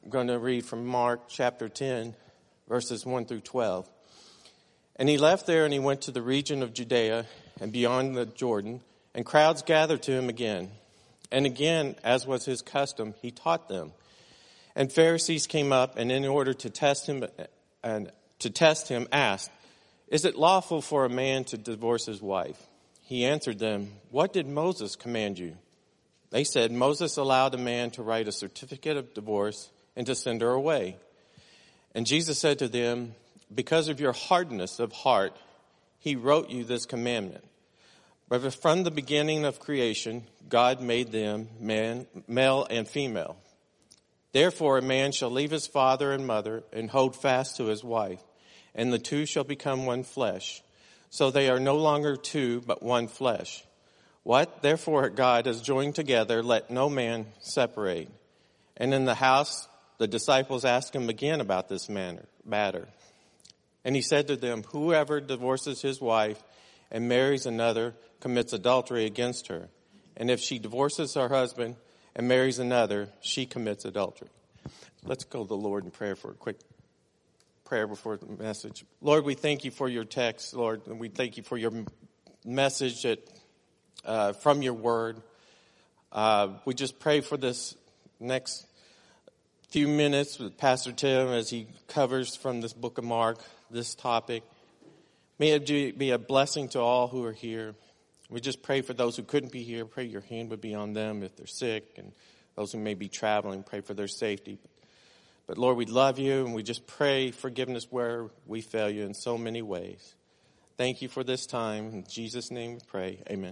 going to read from Mark chapter 10, verses 1 through 12. And he left there and he went to the region of Judea and beyond the Jordan, and crowds gathered to him again. And again, as was his custom, he taught them. And Pharisees came up, and in order to test him, asked, "Is it lawful for a man to divorce his wife?" He answered them, "What did Moses command you?" They said, "Moses allowed a man to write a certificate of divorce and to send her away." And Jesus said to them, "Because of your hardness of heart, he wrote you this commandment. But from the beginning of creation, God made them male and female. Therefore, a man shall leave his father and mother and hold fast to his wife, and the two shall become one flesh. So they are no longer two, but one flesh. What, therefore, God has joined together, let no man separate." And in the house, the disciples asked him again about this matter. And he said to them, "Whoever divorces his wife and marries another commits adultery against her. And if she divorces her husband and marries another, she commits adultery." Let's go to the Lord in prayer for a quick prayer before the message. Lord, we thank you for your text, Lord, and we thank you for your message from your word. We just pray for this next few minutes with Pastor Tim as he covers from this book of Mark, this topic. May it be a blessing to all who are here. We just pray for those who couldn't be here. Pray your hand would be on them if they're sick, and those who may be traveling, pray for their safety. But Lord, we love you, and we just pray forgiveness where we fail you in so many ways. Thank you for this time. In Jesus' name we pray. Amen.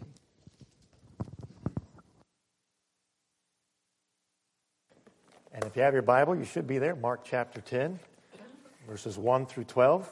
And if you have your Bible, you should be there. Mark chapter 10, verses 1 through 12.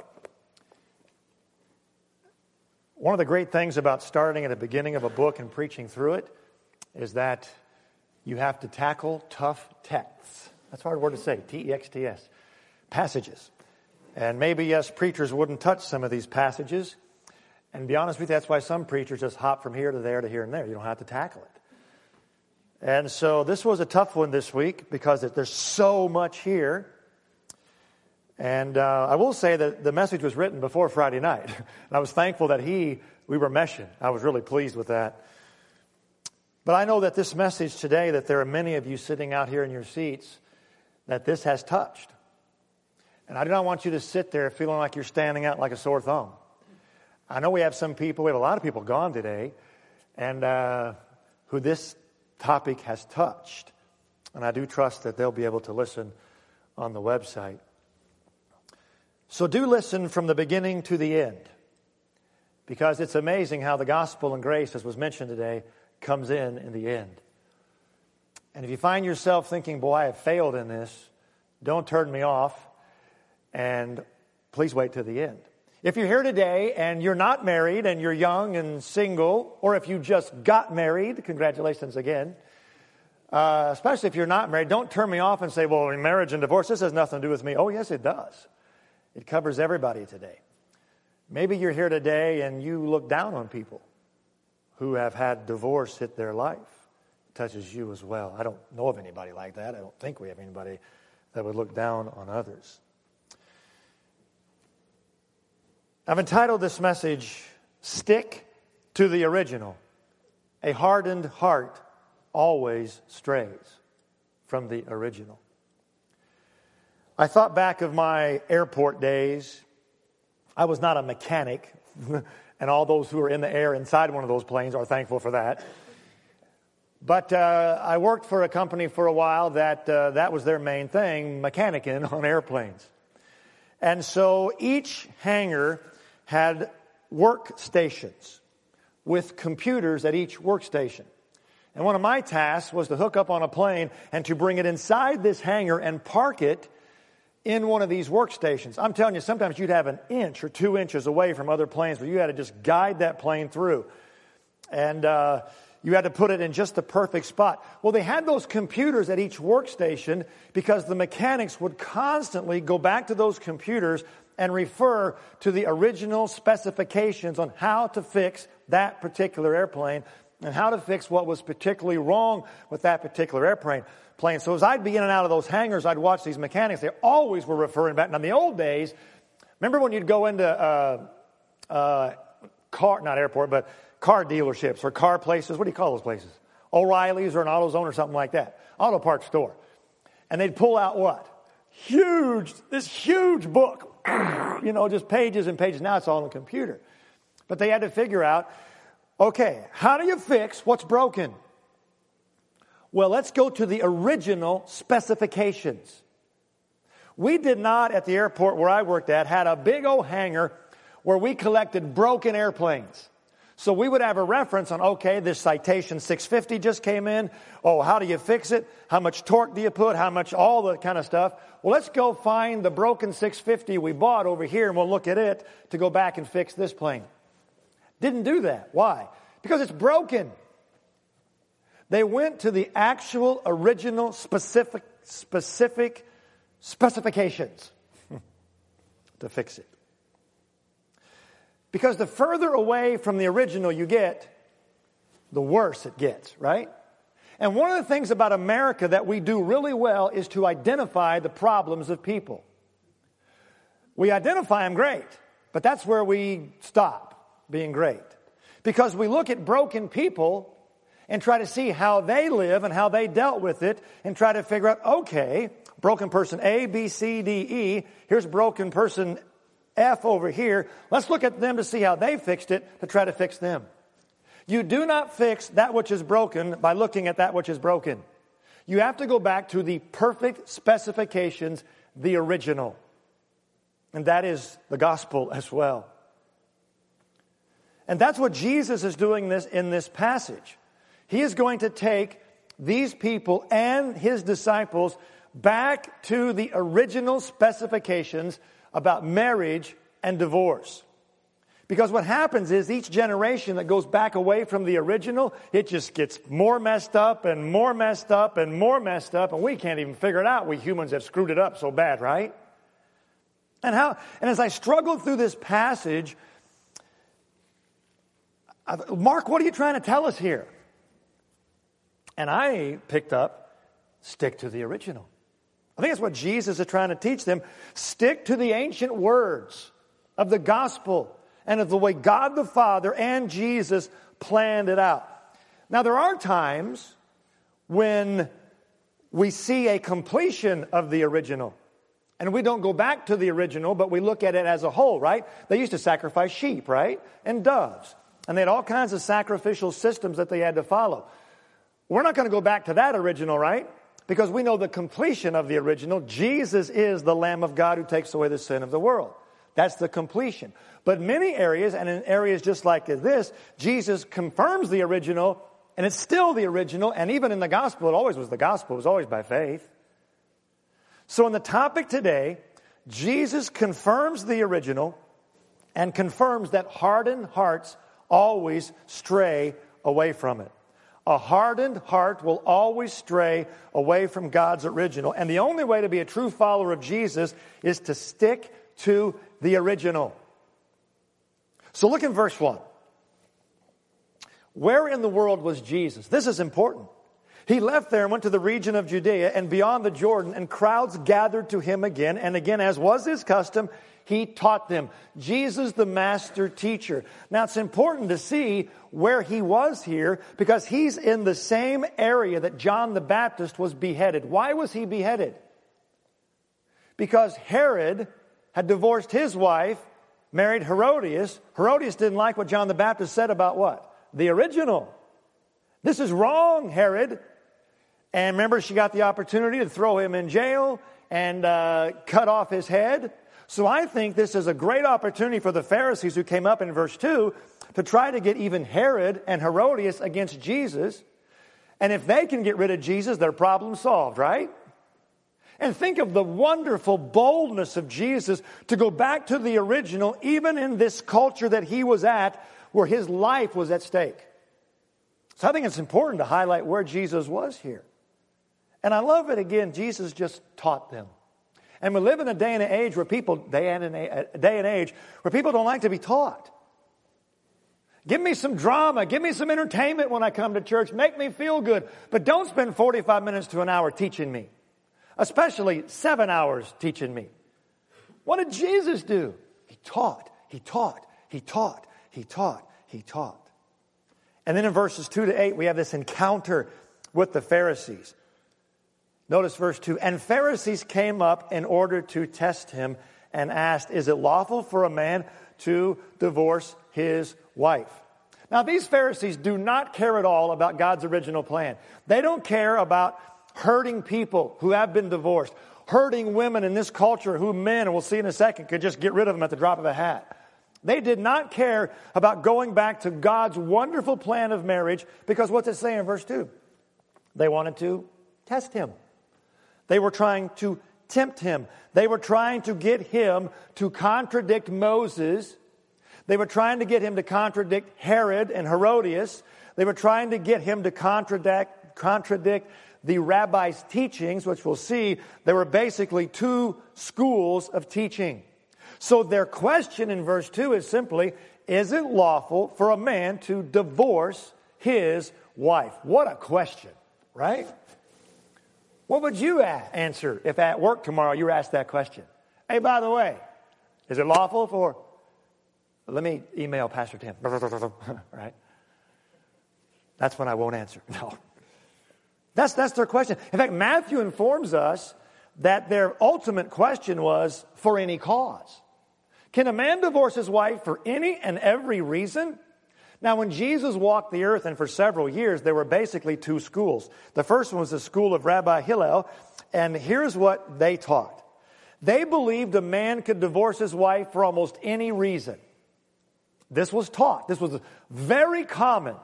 One of the great things about starting at the beginning of a book and preaching through it is that you have to tackle tough texts. That's a hard word to say, T-E-X-T-S, passages. And maybe us preachers wouldn't touch some of these passages. And to be honest with you, that's why some preachers just hop from here to there to here and there. You don't have to tackle it. And so this was a tough one this week because there's so much here. And I will say that the message was written before Friday night. And I was thankful that we were meshing. I was really pleased with that. But I know that this message today, that there are many of you sitting out here in your seats, that this has touched. And I do not want you to sit there feeling like you're standing out like a sore thumb. I know we have a lot of people gone today, and who this topic has touched. And I do trust that they'll be able to listen on the website. So do listen from the beginning to the end, because it's amazing how the gospel and grace, as was mentioned today, comes in the end. And if you find yourself thinking, "Boy, I have failed in this," don't turn me off, and please wait till the end. If you're here today and you're not married and you're young and single, or if you just got married, congratulations again. Especially if you're not married, don't turn me off and say, "Well, marriage and divorce, this has nothing to do with me." Oh, yes, it does. It covers everybody today. Maybe you're here today and you look down on people who have had divorce hit their life. It touches you as well. I don't know of anybody like that. I don't think we have anybody that would look down on others. I've entitled this message, "Stick to the Original. A hardened heart always strays from the original." I thought back of my airport days. I was not a mechanic, and all those who are in the air inside one of those planes are thankful for that. But I worked for a company for a while that was their main thing, mechanicking on airplanes. And so each hangar had workstations with computers at each workstation. And one of my tasks was to hook up on a plane and to bring it inside this hangar and park it in one of these workstations. I'm telling you, sometimes you'd have an inch or 2 inches away from other planes where you had to just guide that plane through. And you had to put it in just the perfect spot. Well, they had those computers at each workstation because the mechanics would constantly go back to those computers and refer to the original specifications on how to fix that particular airplane and how to fix what was particularly wrong with that particular airplane. So as I'd be in and out of those hangars, I'd watch these mechanics. They always were referring back. Now, in the old days, remember when you'd go into not airport, but car dealerships or car places? What do you call those places? O'Reilly's or an AutoZone or something like that. Auto parts store. And they'd pull out what? This huge book. Just pages and pages. Now it's all on the computer. But they had to figure out, okay, how do you fix what's broken? Well, let's go to the original specifications. We did not, at the airport where I worked at, had a big old hangar where we collected broken airplanes. So we would have a reference on, okay, this Citation 650 just came in. Oh, how do you fix it? How much torque do you put? How much, all the kind of stuff. Well, let's go find the broken 650 we bought over here, and we'll look at it to go back and fix this plane. Didn't do that. Why? Because it's broken. They went to the actual original specific specifications to fix it. Because the further away from the original you get, the worse it gets, right? And one of the things about America that we do really well is to identify the problems of people. We identify them great, but that's where we stop being great. Because we look at broken people and try to see how they live and how they dealt with it and try to figure out, okay, broken person A, B, C, D, E, here's broken person F over here. Let's look at them to see how they fixed it to try to fix them. You do not fix that which is broken by looking at that which is broken. You have to go back to the perfect specifications, the original. And that is the gospel as well. And that's what Jesus is doing in this passage. He is going to take these people and his disciples back to the original specifications about marriage and divorce. Because what happens is each generation that goes back away from the original, it just gets more messed up and more messed up and more messed up, and we can't even figure it out. We humans have screwed it up so bad, right? And as I struggled through this passage, Mark, what are you trying to tell us here? And I picked up, stick to the original. I think that's what Jesus is trying to teach them. Stick to the ancient words of the gospel and of the way God the Father and Jesus planned it out. Now, there are times when we see a completion of the original. And we don't go back to the original, but we look at it as a whole, right? They used to sacrifice sheep, right? And doves. And they had all kinds of sacrificial systems that they had to follow. We're not going to go back to that original, right? Because we know the completion of the original. Jesus is the Lamb of God who takes away the sin of the world. That's the completion. But many areas, and in areas just like this, Jesus confirms the original, and it's still the original. And even in the gospel, it always was the gospel. It was always by faith. So in the topic today, Jesus confirms the original and confirms that hardened hearts always stray away from it. A hardened heart will always stray away from God's original. And the only way to be a true follower of Jesus is to stick to the original. So look in verse 1. Where in the world was Jesus? This is important. He left there and went to the region of Judea and beyond the Jordan, and crowds gathered to him again. And again, as was his custom, he taught them. Jesus, the master teacher. Now, it's important to see where he was here because he's in the same area that John the Baptist was beheaded. Why was he beheaded? Because Herod had divorced his wife, married Herodias. Herodias didn't like what John the Baptist said about what? The original. This is wrong, Herod. And remember, she got the opportunity to throw him in jail and cut off his head. So I think this is a great opportunity for the Pharisees who came up in verse 2 to try to get even Herod and Herodias against Jesus. And if they can get rid of Jesus, their problem's solved, right? And think of the wonderful boldness of Jesus to go back to the original, even in this culture that he was at, where his life was at stake. So I think it's important to highlight where Jesus was here. And I love it again, Jesus just taught them. And we live in a day and age where people don't like to be taught. Give me some drama. Give me some entertainment when I come to church. Make me feel good. But don't spend 45 minutes to an hour teaching me. Especially 7 hours teaching me. What did Jesus do? He taught. He taught. He taught. He taught. He taught. And then in verses 2 to 8, we have this encounter with the Pharisees. Notice verse 2. And Pharisees came up in order to test him and asked, is it lawful for a man to divorce his wife? Now, these Pharisees do not care at all about God's original plan. They don't care about hurting people who have been divorced, hurting women in this culture who men, and we'll see in a second, could just get rid of them at the drop of a hat. They did not care about going back to God's wonderful plan of marriage, because what's it say in verse 2? They wanted to test him. They were trying to tempt him. They were trying to get him to contradict Moses. They were trying to get him to contradict Herod and Herodias. They were trying to get him to contradict the rabbis' teachings, which we'll see there were basically two schools of teaching. So their question in verse 2 is simply, is it lawful for a man to divorce his wife? What a question, right? What would you answer if at work tomorrow you were asked that question? Hey, by the way, is it lawful for... Let me email Pastor Tim. Right? That's when I won't answer. No. That's their question. In fact, Matthew informs us that their ultimate question was for any cause. Can a man divorce his wife for any and every reason? Now, when Jesus walked the earth, and for several years, there were basically two schools. The first one was the school of Rabbi Hillel, and here's what they taught. They believed a man could divorce his wife for almost any reason. This was taught. This was very common.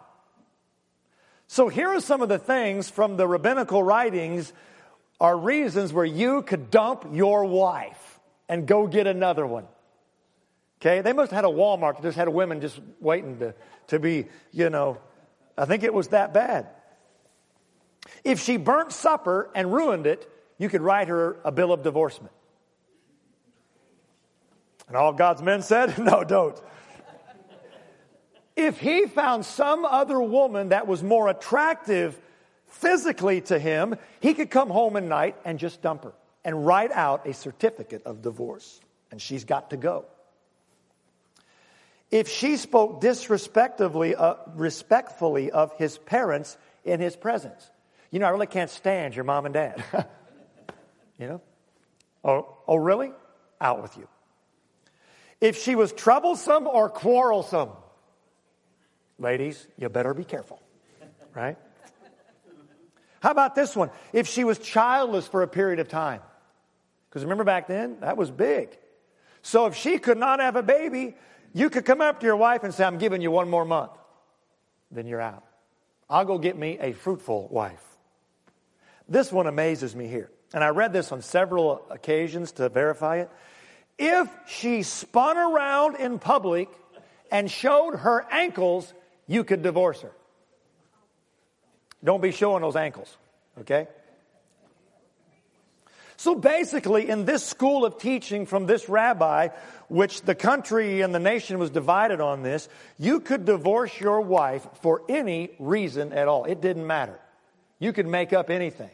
So here are some of the things from the rabbinical writings are reasons where you could dump your wife and go get another one. Okay, they must have had a Walmart that just had women just waiting to be, I think it was that bad. If she burnt supper and ruined it, you could write her a bill of divorcement. And all God's men said, no, don't. If he found some other woman that was more attractive physically to him, he could come home at night and just dump her and write out a certificate of divorce. And she's got to go. If she spoke respectfully of his parents in his presence. I really can't stand your mom and dad. Oh, really? Out with you. If she was troublesome or quarrelsome. Ladies, you better be careful. Right? How about this one? If she was childless for a period of time. Because remember back then, that was big. So if she could not have a baby, you could come up to your wife and say, I'm giving you one more month. Then you're out. I'll go get me a fruitful wife. This one amazes me here. And I read this on several occasions to verify it. If she spun around in public and showed her ankles, you could divorce her. Don't be showing those ankles, okay? So basically, in this school of teaching from this rabbi, which the country and the nation was divided on this, you could divorce your wife for any reason at all. It didn't matter. You could make up anything.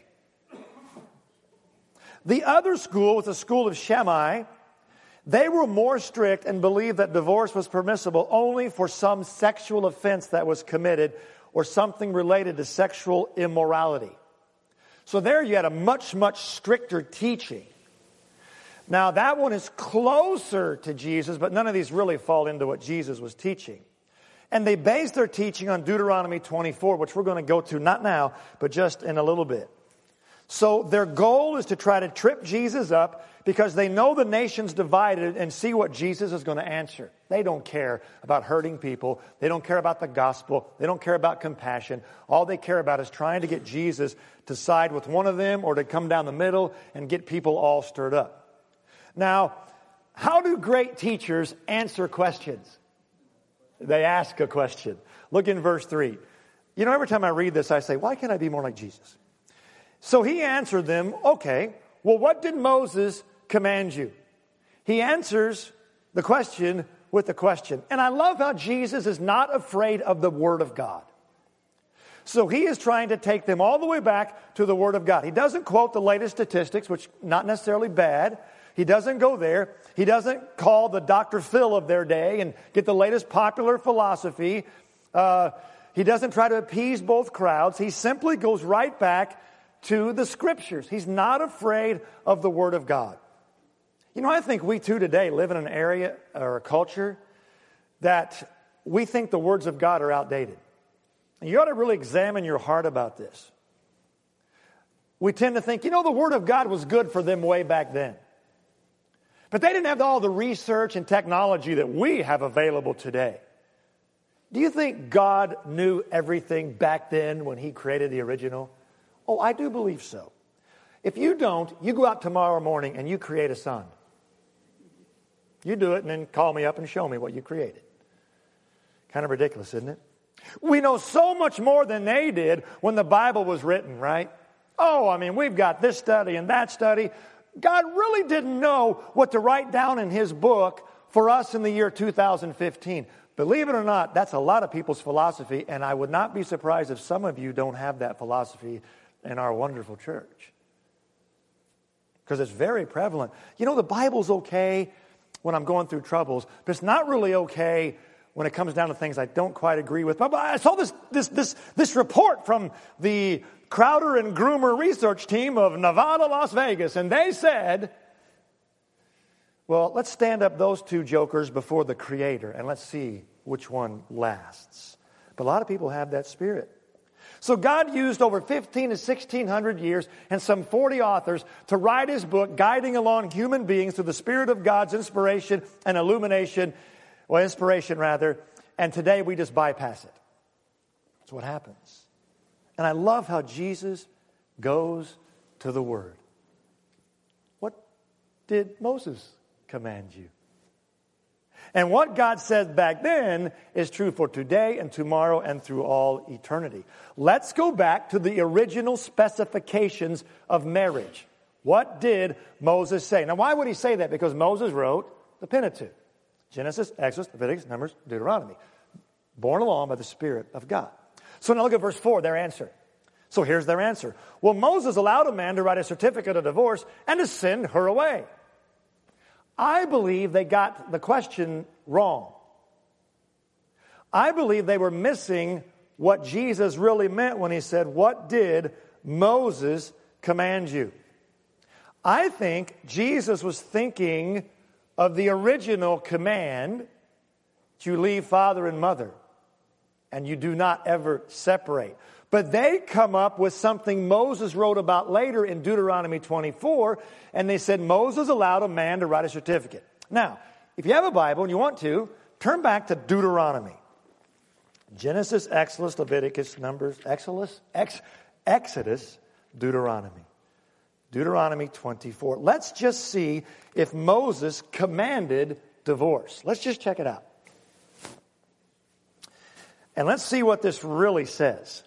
The other school was the school of Shammai. They were more strict and believed that divorce was permissible only for some sexual offense that was committed or something related to sexual immorality. So there you had a much, much stricter teaching. Now that one is closer to Jesus, but none of these really fall into what Jesus was teaching. And they based their teaching on Deuteronomy 24, which we're going to go to not now, but just in a little bit. So their goal is to try to trip Jesus up because they know the nation's divided and see what Jesus is going to answer. They don't care about hurting people. They don't care about the gospel. They don't care about compassion. All they care about is trying to get Jesus to side with one of them or to come down the middle and get people all stirred up. Now, how do great teachers answer questions? They ask a question. Look in verse 3. Every time I read this, I say, why can't I be more like Jesus? So he answered them, okay, well, what did Moses command you? He answers the question with the question. And I love how Jesus is not afraid of the Word of God. So he is trying to take them all the way back to the Word of God. He doesn't quote the latest statistics, which not necessarily bad. He doesn't go there. He doesn't call the Dr. Phil of their day and get the latest popular philosophy. He doesn't try to appease both crowds. He simply goes right back to the Scriptures. He's not afraid of the Word of God. You know, I think we too today live in an area or a culture that we think the words of God are outdated. And you ought to really examine your heart about this. We tend to think, you know, the Word of God was good for them way back then. But they didn't have all the research and technology that we have available today. Do you think God knew everything back then when He created the original? Oh, I do believe so. If you don't, you go out tomorrow morning and you create a sun. You do it and then call me up and show me what you created. Kind of ridiculous, isn't it? We know so much more than they did when the Bible was written, right? Oh, I mean, we've got this study and that study. God really didn't know what to write down in His book for us in the year 2015. Believe it or not, that's a lot of people's philosophy, and I would not be surprised if some of you don't have that philosophy in our wonderful church. Because it's very prevalent. You know, the Bible's okay when I'm going through troubles, but it's not really okay when it comes down to things I don't quite agree with. But I saw this report from the Crowder and Groomer research team of Nevada, Las Vegas, and they said, well, let's stand up those two jokers before the Creator, and let's see which one lasts. But a lot of people have that spirit. So God used over 15 to 1,600 years and some 40 authors to write His book, guiding along human beings through the Spirit of God's inspiration and illumination, well, inspiration rather, and today we just bypass it. That's what happens. And I love how Jesus goes to the Word. What did Moses command you? And what God said back then is true for today and tomorrow and through all eternity. Let's go back to the original specifications of marriage. What did Moses say? Now, why would he say that? Because Moses wrote the Pentateuch. Genesis, Exodus, Leviticus, Numbers, Deuteronomy. Borne along by the Spirit of God. So now look at verse 4, their answer. So here's their answer. Well, Moses allowed a man to write a certificate of divorce and to send her away. I believe they got the question wrong. I believe they were missing what Jesus really meant when He said, what did Moses command you? I think Jesus was thinking of the original command that you leave father and mother and you do not ever separate. But they come up with something Moses wrote about later in Deuteronomy 24, and they said Moses allowed a man to write a certificate. Now, if you have a Bible and you want to, turn back to Deuteronomy. Genesis, Exodus, Leviticus, Numbers, Exodus, Deuteronomy. Deuteronomy 24. Let's just see if Moses commanded divorce. Let's just check it out. And let's see what this really says.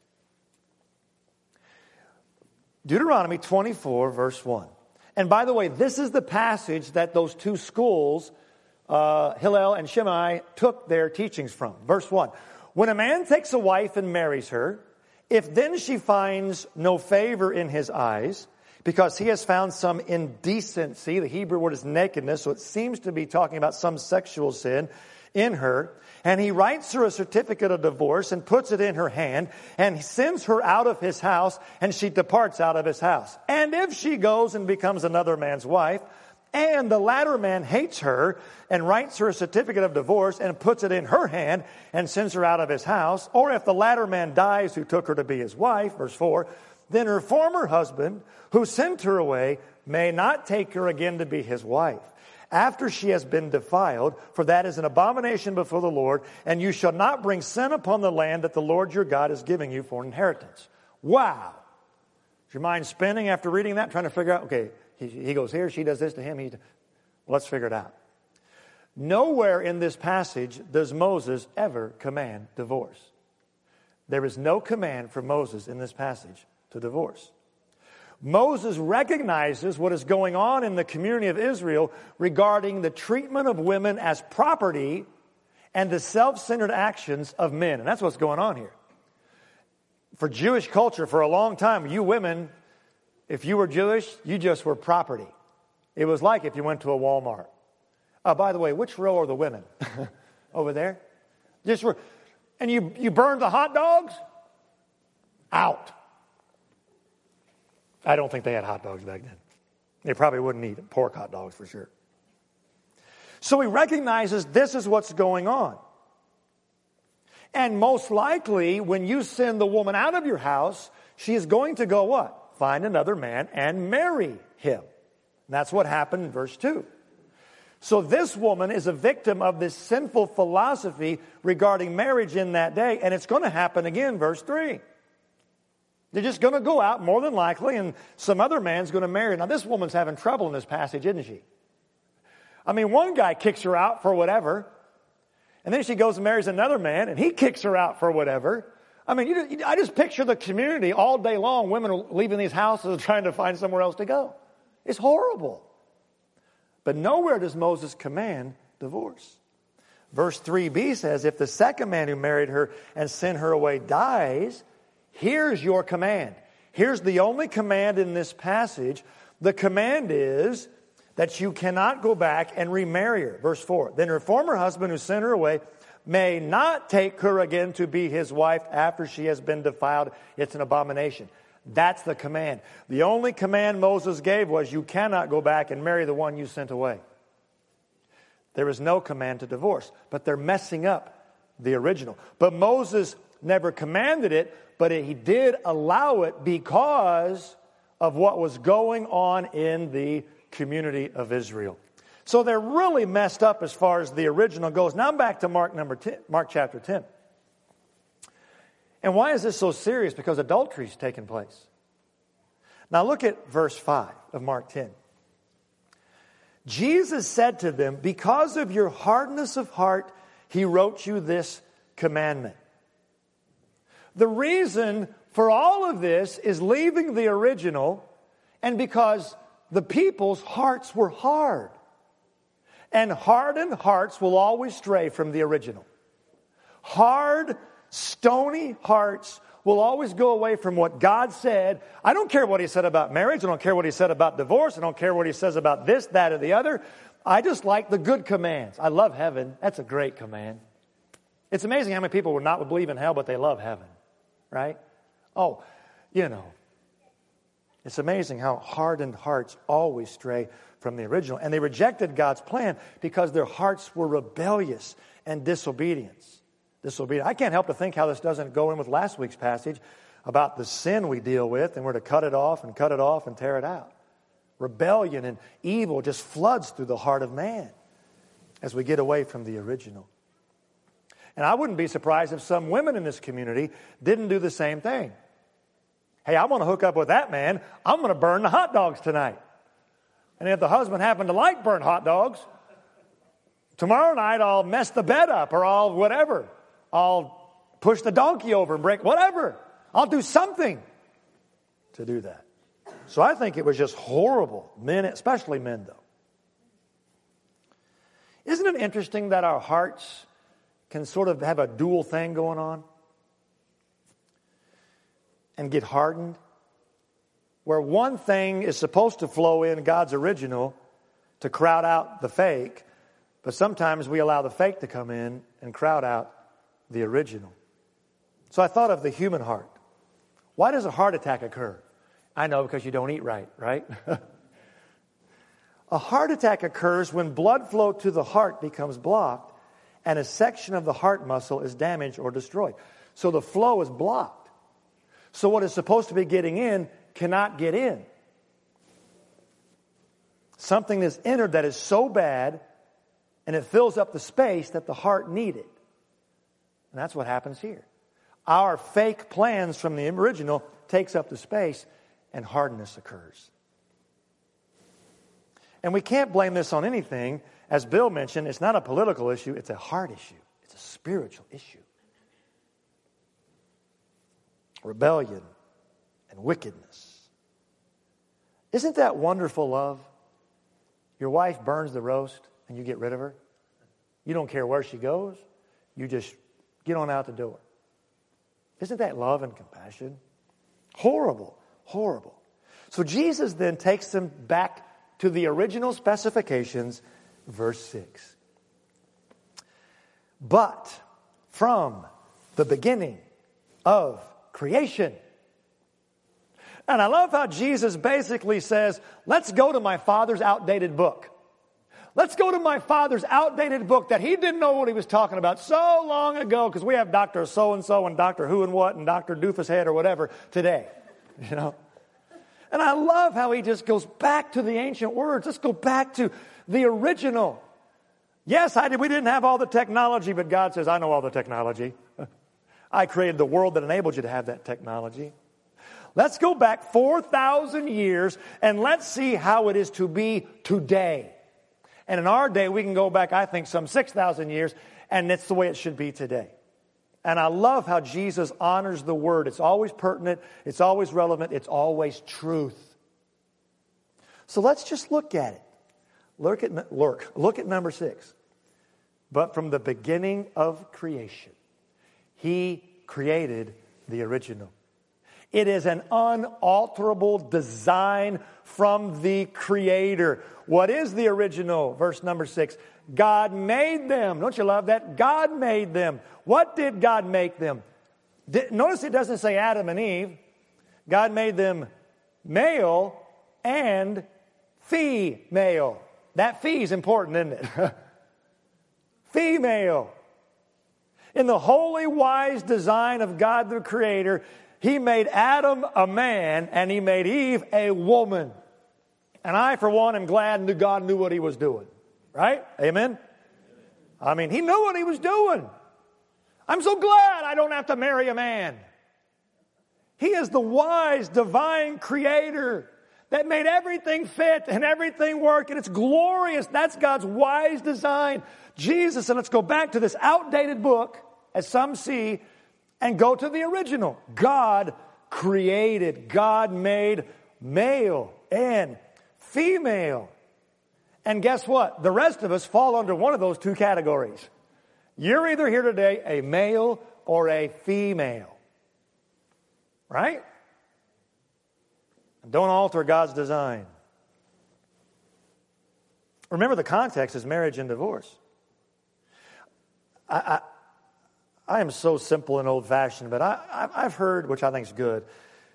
Deuteronomy 24, verse 1. And by the way, this is the passage that those two schools, Hillel and Shammai, took their teachings from. Verse 1. When a man takes a wife and marries her, if then she finds no favor in his eyes, because he has found some indecency, the Hebrew word is nakedness, so it seems to be talking about some sexual sin in her, and he writes her a certificate of divorce and puts it in her hand and sends her out of his house, and she departs out of his house. And if she goes and becomes another man's wife, and the latter man hates her and writes her a certificate of divorce and puts it in her hand and sends her out of his house, or if the latter man dies who took her to be his wife, verse 4, then her former husband who sent her away may not take her again to be his wife after she has been defiled, for that is an abomination before the Lord, and you shall not bring sin upon the land that the Lord your God is giving you for an inheritance. Wow. Is your mind spinning after reading that, trying to figure out, okay, he goes here, she does this to him. Let's figure it out. Nowhere in this passage does Moses ever command divorce. There is no command for Moses in this passage to divorce. Moses recognizes what is going on in the community of Israel regarding the treatment of women as property and the self-centered actions of men. And that's what's going on here. For Jewish culture, for a long time, you women, if you were Jewish, you just were property. It was like if you went to a Walmart. By the way, which row are the women? Over there? And you burned the hot dogs? Out. I don't think they had hot dogs back then. They probably wouldn't eat pork hot dogs for sure. So he recognizes this is what's going on. And most likely, when you send the woman out of your house, she is going to go what? Find another man and marry him. And that's what happened in verse 2. So this woman is a victim of this sinful philosophy regarding marriage in that day, and it's going to happen again, verse 3. They're just going to go out, more than likely, and some other man's going to marry her. Now, this woman's having trouble in this passage, isn't she? I mean, one guy kicks her out for whatever, and then she goes and marries another man, and he kicks her out for whatever. I mean, I just picture the community all day long, women leaving these houses trying to find somewhere else to go. It's horrible. But nowhere does Moses command divorce. Verse 3b says, if the second man who married her and sent her away dies, here's your command. Here's the only command in this passage. The command is that you cannot go back and remarry her. Verse 4, then her former husband who sent her away may not take her again to be his wife after she has been defiled. It's an abomination. That's the command. The only command Moses gave was you cannot go back and marry the one you sent away. There is no command to divorce, but they're messing up the original. But Moses never commanded it, but he did allow it because of what was going on in the community of Israel. So they're really messed up as far as the original goes. Now I'm back to Mark chapter 10. And why is this so serious? Because adultery is taking place. Now look at verse 5 of Mark 10. Jesus said to them, because of your hardness of heart, he wrote you this commandment. The reason for all of this is leaving the original, and because the people's hearts were hard. And hardened hearts will always stray from the original. Hard, stony hearts will always go away from what God said. I don't care what he said about marriage. I don't care what he said about divorce. I don't care what he says about this, that, or the other. I just like the good commands. I love heaven. That's a great command. It's amazing how many people would not believe in hell, but they love heaven. Right? Oh, it's amazing how hardened hearts always stray from the original. And they rejected God's plan because their hearts were rebellious and disobedient. I can't help to think how this doesn't go in with last week's passage about the sin we deal with, and we're to cut it off and tear it out. Rebellion and evil just floods through the heart of man as we get away from the original. And I wouldn't be surprised if some women in this community didn't do the same thing. Hey, I want to hook up with that man. I'm going to burn the hot dogs tonight. And if the husband happened to like burnt hot dogs, tomorrow night I'll mess the bed up, or I'll whatever. I'll push the donkey over and break whatever. I'll do something to do that. So I think it was just horrible. Men, especially men, though. Isn't it interesting that our hearts can sort of have a dual thing going on and get hardened? Where one thing is supposed to flow in God's original to crowd out the fake, but sometimes we allow the fake to come in and crowd out the original. So I thought of the human heart. Why does a heart attack occur? I know, because you don't eat right? A heart attack occurs when blood flow to the heart becomes blocked and a section of the heart muscle is damaged or destroyed. So the flow is blocked. So what is supposed to be getting in cannot get in. Something is entered that is so bad, and it fills up the space that the heart needed. And that's what happens here. Our fake plans from the original takes up the space, and hardness occurs. And we can't blame this on anything. As Bill mentioned, it's not a political issue, it's a heart issue. It's a spiritual issue. Rebellion and wickedness. Isn't that wonderful love? Your wife burns the roast and you get rid of her. You don't care where she goes. You just get on out the door. Isn't that love and compassion? Horrible, horrible. So Jesus then takes them back to the original specifications, verse 6. But from the beginning of creation. And I love how Jesus basically says, let's go to my Father's outdated book. Let's go to my Father's outdated book that he didn't know what he was talking about so long ago, because we have Dr. So-and-so and Dr. Who and What and Dr. Doofus Head or whatever today, you know. And I love how he just goes back to the ancient words. Let's go back to the original. Yes, we didn't have all the technology, but God says, I know all the technology. I created the world that enabled you to have that technology. Let's go back 4,000 years and let's see how it is to be today. And in our day, we can go back, I think, some 6,000 years, and it's the way it should be today. And I love how Jesus honors the Word. It's always pertinent, it's always relevant, it's always truth. So let's just look at it. Look at number 6. But from the beginning of creation, he created the original. It is an unalterable design from the Creator. What is the original? Verse number 6. God made them. Don't you love that? God made them. What did God make them? Notice it doesn't say Adam and Eve. God made them male and female. That fee is important, isn't it? Female. In the holy, wise design of God the Creator, he made Adam a man and he made Eve a woman. And I, for one, am glad that God knew what he was doing. Right? Amen? I mean, he knew what he was doing. I'm so glad I don't have to marry a man. He is the wise, divine Creator that made everything fit and everything work, and it's glorious. That's God's wise design. Jesus, and let's go back to this outdated book, as some see, and go to the original. God created, God made male and female. And guess what? The rest of us fall under one of those two categories. You're either here today a male or a female. Right? Don't alter God's design. Remember, the context is marriage and divorce. I am so simple and old-fashioned, but I've heard, which I think is good,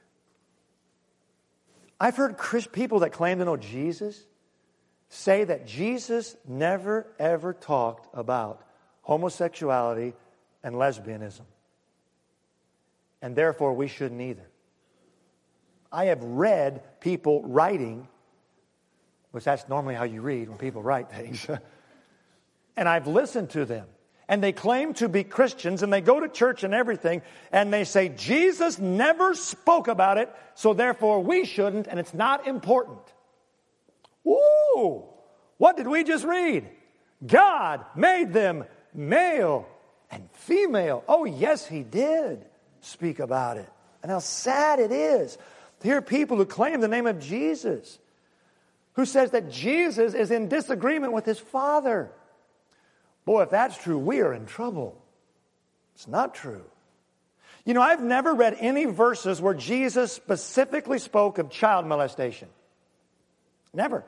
I've heard people that claim to know Jesus say that Jesus never, ever talked about homosexuality and lesbianism. And therefore, we shouldn't either. I have read people writing, which that's normally how you read when people write things, and I've listened to them. And they claim to be Christians, and they go to church and everything, and they say, Jesus never spoke about it, so therefore we shouldn't, and it's not important. Woo! What did we just read? God made them male and female. Oh, yes, he did speak about it. And how sad it is to hear people who claim the name of Jesus, who says that Jesus is in disagreement with his Father. Boy, if that's true, we are in trouble. It's not true. You know, I've never read any verses where Jesus specifically spoke of child molestation. Never.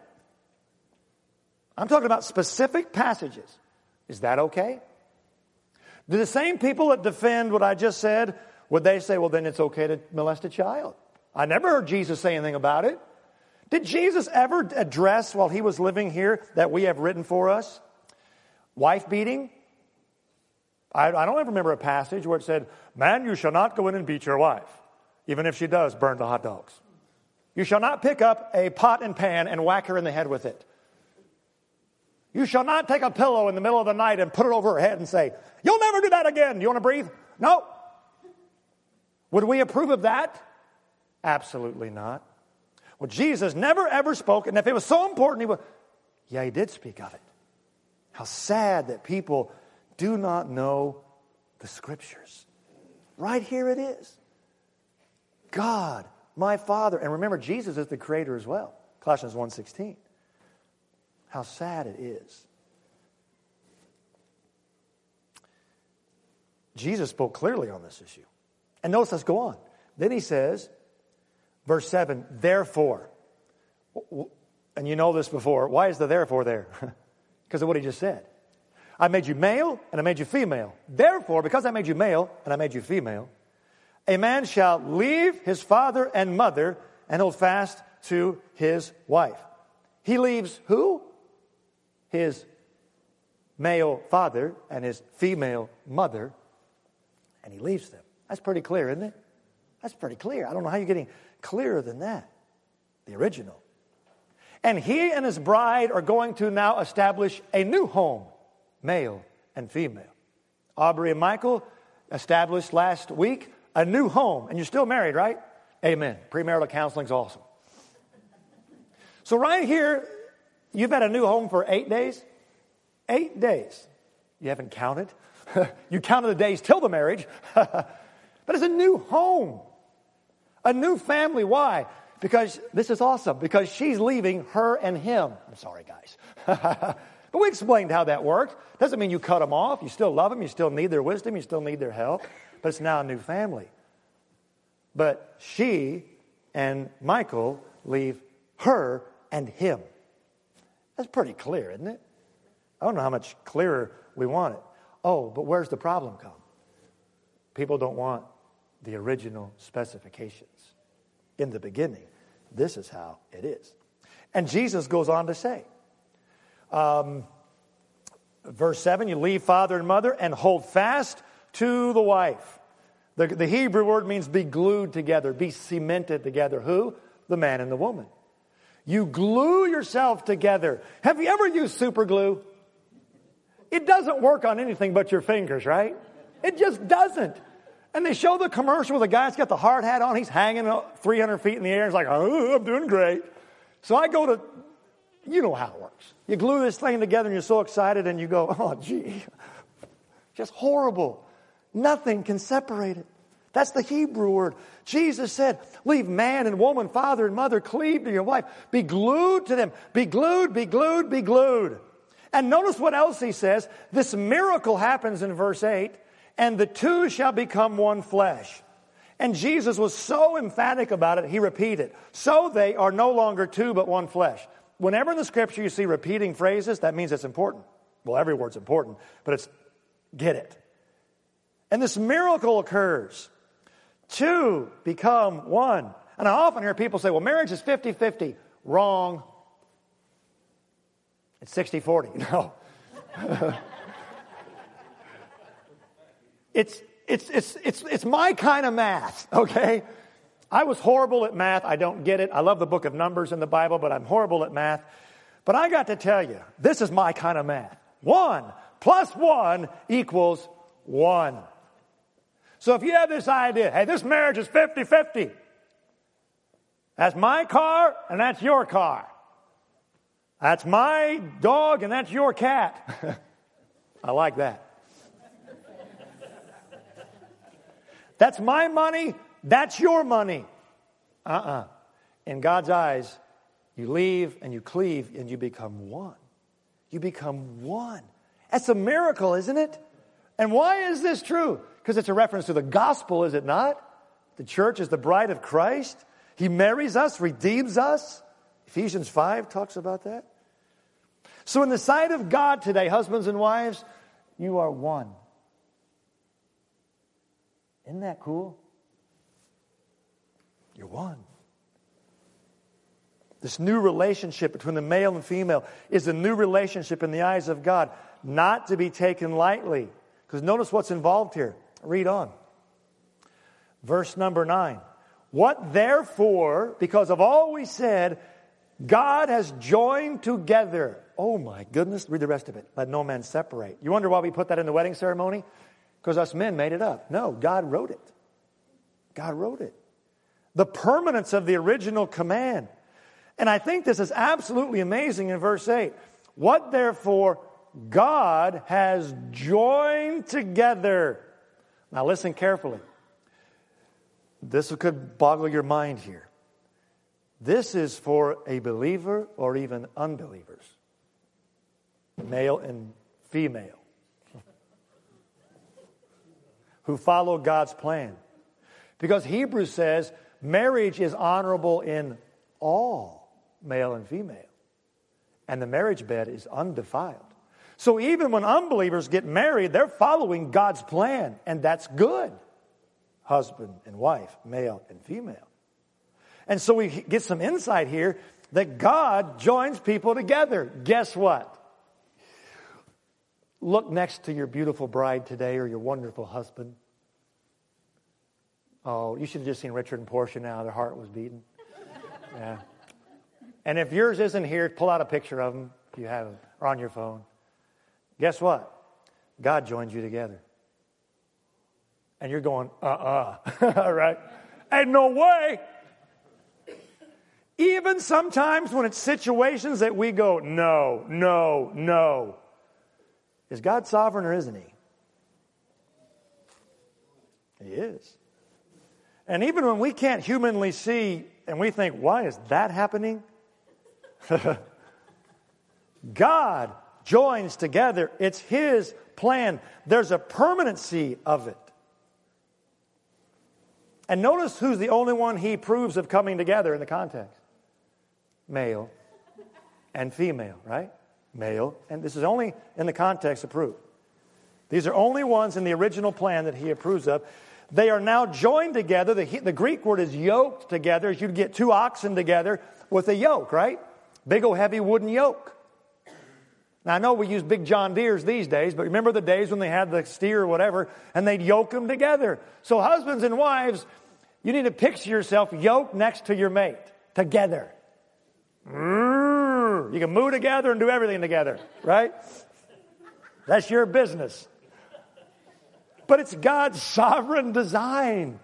I'm talking about specific passages. Is that okay? Do the same people that defend what I just said, would they say, well, then it's okay to molest a child? I never heard Jesus say anything about it. Did Jesus ever address, while he was living here, that we have written for us? Wife beating? I don't ever remember a passage where it said, man, you shall not go in and beat your wife, even if she does burn the hot dogs. You shall not pick up a pot and pan and whack her in the head with it. You shall not take a pillow in the middle of the night and put it over her head and say, you'll never do that again. Do you want to breathe? No. Would we approve of that? Absolutely not. Well, Jesus never ever spoke, and if it was so important, he did speak of it. How sad that people do not know the Scriptures. Right here it is. God, my Father. And remember, Jesus is the Creator as well. Colossians 1:16. How sad it is. Jesus spoke clearly on this issue. And notice, let's go on. Then he says, verse 7, therefore. And you know this before. Why is the therefore there? Because of what he just said. I made you male and I made you female. Therefore, because I made you male and I made you female, a man shall leave his father and mother and hold fast to his wife. He leaves who? His male father and his female mother, and he leaves them. That's pretty clear, isn't it? That's pretty clear. I don't know how you're getting clearer than that. The original. And he and his bride are going to now establish a new home, male and female. Aubrey and Michael established last week a new home. And you're still married, right? Amen. Premarital counseling's awesome. So right here, you've had a new home for 8 days? 8 days. You haven't counted. You counted the days till the marriage. But it's a new home. A new family. Why? Because this is awesome. Because she's leaving her and him. I'm sorry, guys. But we explained how that worked. Doesn't mean you cut them off. You still love them. You still need their wisdom. You still need their help. But it's now a new family. But she and Michael leave her and him. That's pretty clear, isn't it? I don't know how much clearer we want it. Oh, but where's the problem come? People don't want the original specifications. In the beginning, this is how it is. And Jesus goes on to say, verse 7, you leave father and mother and hold fast to the wife. The Hebrew word means be glued together, be cemented together. Who? The man and the woman. You glue yourself together. Have you ever used super glue? It doesn't work on anything but your fingers, right? It just doesn't. And they show the commercial where the guy's got the hard hat on. He's hanging 300 feet in the air. He's like, oh, I'm doing great. So I go to, you know how it works. You glue this thing together and you're so excited and you go, oh, gee, just horrible. Nothing can separate it. That's the Hebrew word. Jesus said, leave man and woman, father and mother, cleave to your wife. Be glued to them. Be glued, be glued, be glued. And notice what else he says. This miracle happens in verse 8. And the two shall become one flesh. And Jesus was so emphatic about it, he repeated, so they are no longer two but one flesh. Whenever in the scripture you see repeating phrases, that means it's important. Well, every word's important, but it's, get it. And this miracle occurs. Two become one. And I often hear people say, well, marriage is 50-50. Wrong. It's 60-40. No. It's my kind of math, okay? I was horrible at math. I don't get it. I love the book of Numbers in the Bible, but I'm horrible at math. But I got to tell you, this is my kind of math. 1 + 1 = 1. So if you have this idea, hey, this marriage is 50-50. That's my car and that's your car. That's my dog and that's your cat. I like that. That's my money, that's your money. In God's eyes, you leave and you cleave and you become one. You become one. That's a miracle, isn't it? And why is this true? Because it's a reference to the gospel, is it not? The church is the bride of Christ. He marries us, redeems us. Ephesians 5 talks about that. So in the sight of God today, husbands and wives, you are one. Isn't that cool? You're one. This new relationship between the male and female is a new relationship in the eyes of God, not to be taken lightly. Because notice what's involved here. Read on. Verse number 9. What therefore, because of all we said, God has joined together. Oh my goodness. Read the rest of it. Let no man separate. You wonder why we put that in the wedding ceremony? Because us men made it up. No, God wrote it. God wrote it. The permanence of the original command. And I think this is absolutely amazing in verse 8. What therefore God has joined together. Now listen carefully. This could boggle your mind here. This is for a believer or even unbelievers, male and female, who follow God's plan. Because Hebrews says marriage is honorable in all, male and female. And the marriage bed is undefiled. So even when unbelievers get married, they're following God's plan, and that's good. Husband and wife, male and female. And so we get some insight here that God joins people together. Guess what? Look next to your beautiful bride today or your wonderful husband. Oh, you should have just seen Richard and Portia now. Their heart was beating. Yeah. And if yours isn't here, pull out a picture of them if you have them, or on your phone. Guess what? God joins you together. And you're going, right? Ain't no way. Even sometimes when it's situations that we go, no, no, no. Is God sovereign or isn't He? He is. And even when we can't humanly see and we think, why is that happening? God joins together. It's His plan. There's a permanency of it. And notice who's the only one He approves of coming together in the context. Male and female, right? Male. And this is only in the context approved. These are only ones in the original plan that He approves of. They are now joined together. The Greek word is yoked together. You'd get two oxen together with a yoke, right? Big old heavy wooden yoke. Now, I know we use big John Deeres these days, but remember the days when they had the steer or whatever, and they'd yoke them together. So husbands and wives, you need to picture yourself yoked next to your mate, together. You can move together and do everything together, right? That's your business. But it's God's sovereign design.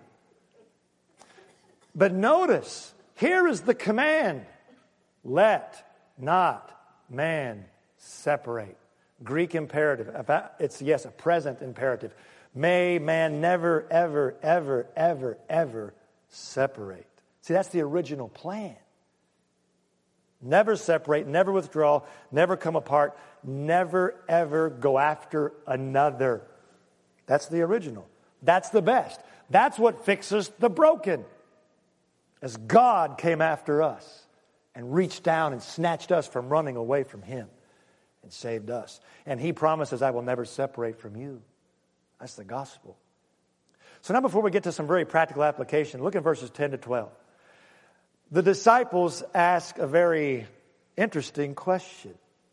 But notice, here is the command. Let not man separate. Greek imperative. It's, yes, a present imperative. May man never, ever, ever, ever, ever separate. See, that's the original plan. Never separate, never withdraw, never come apart, never, ever go after another. That's the original. That's the best. That's what fixes the broken. As God came after us and reached down and snatched us from running away from Him and saved us. And He promises, I will never separate from you. That's the gospel. So now before we get to some very practical application, look at verses 10 to 12. The disciples ask a very interesting question.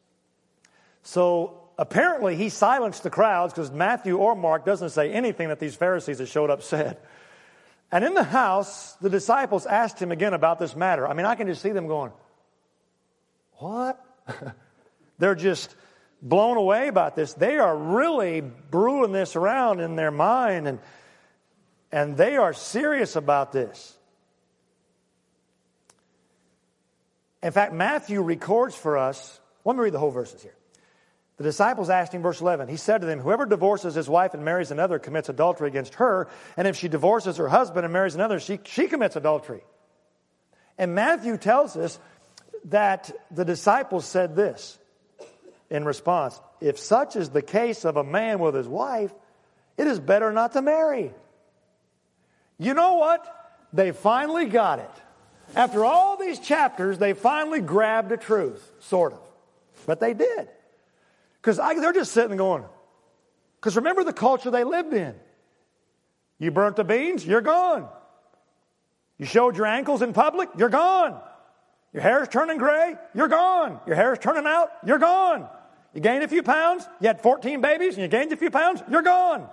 So apparently He silenced the crowds because Matthew or Mark doesn't say anything that these Pharisees that showed up said. And in the house, the disciples asked Him again about this matter. I mean, I can just see them going, what? They're just blown away about this. They are really brewing this around in their mind, and they are serious about this. In fact, Matthew records for us, let me read the whole verses here. The disciples asked Him, verse 11, He said to them, whoever divorces his wife and marries another commits adultery against her, and if she divorces her husband and marries another, she commits adultery. And Matthew tells us that the disciples said this in response, if such is the case of a man with his wife, it is better not to marry. You know what? They finally got it. After all these chapters, they finally grabbed the truth, sort of. But they did. Because they're just sitting going, because remember the culture they lived in. You burnt the beans, you're gone. You showed your ankles in public, you're gone. Your hair's turning gray, you're gone. Your hair's turning out, you're gone. You gained a few pounds, you had 14 babies, and you gained a few pounds, you're gone.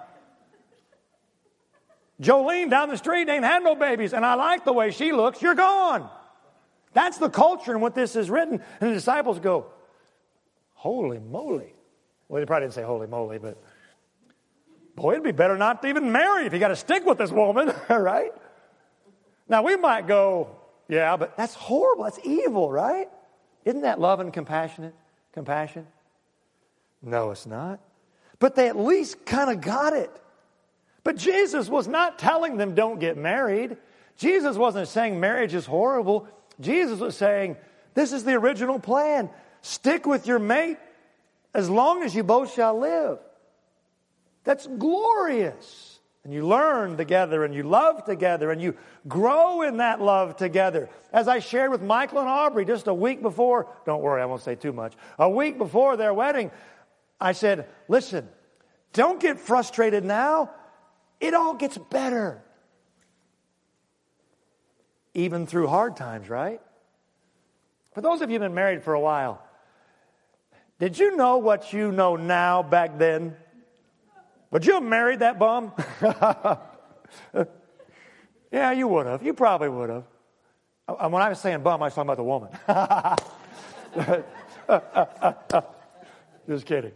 Jolene down the street ain't had no babies, and I like the way she looks, you're gone. That's the culture in what this is written. And the disciples go, holy moly. Well, they probably didn't say holy moly, but boy, it'd be better not to even marry if you got to stick with this woman, right? Now, we might go, yeah, but that's horrible. That's evil, right? Isn't that love and compassion? No, it's not. But they at least kind of got it. But Jesus was not telling them don't get married. Jesus wasn't saying marriage is horrible. Jesus was saying, this is the original plan. Stick with your mate as long as you both shall live. That's glorious. And you learn together and you love together and you grow in that love together. As I shared with Michael and Aubrey just a week before, don't worry, I won't say too much. A week before their wedding, I said, listen, don't get frustrated now. It all gets better. Even through hard times, right? For those of you who've been married for a while, did you know what you know now back then? Would you have married that bum? Yeah, you would have. You probably would have. When I was saying bum, I was talking about the woman. Just kidding.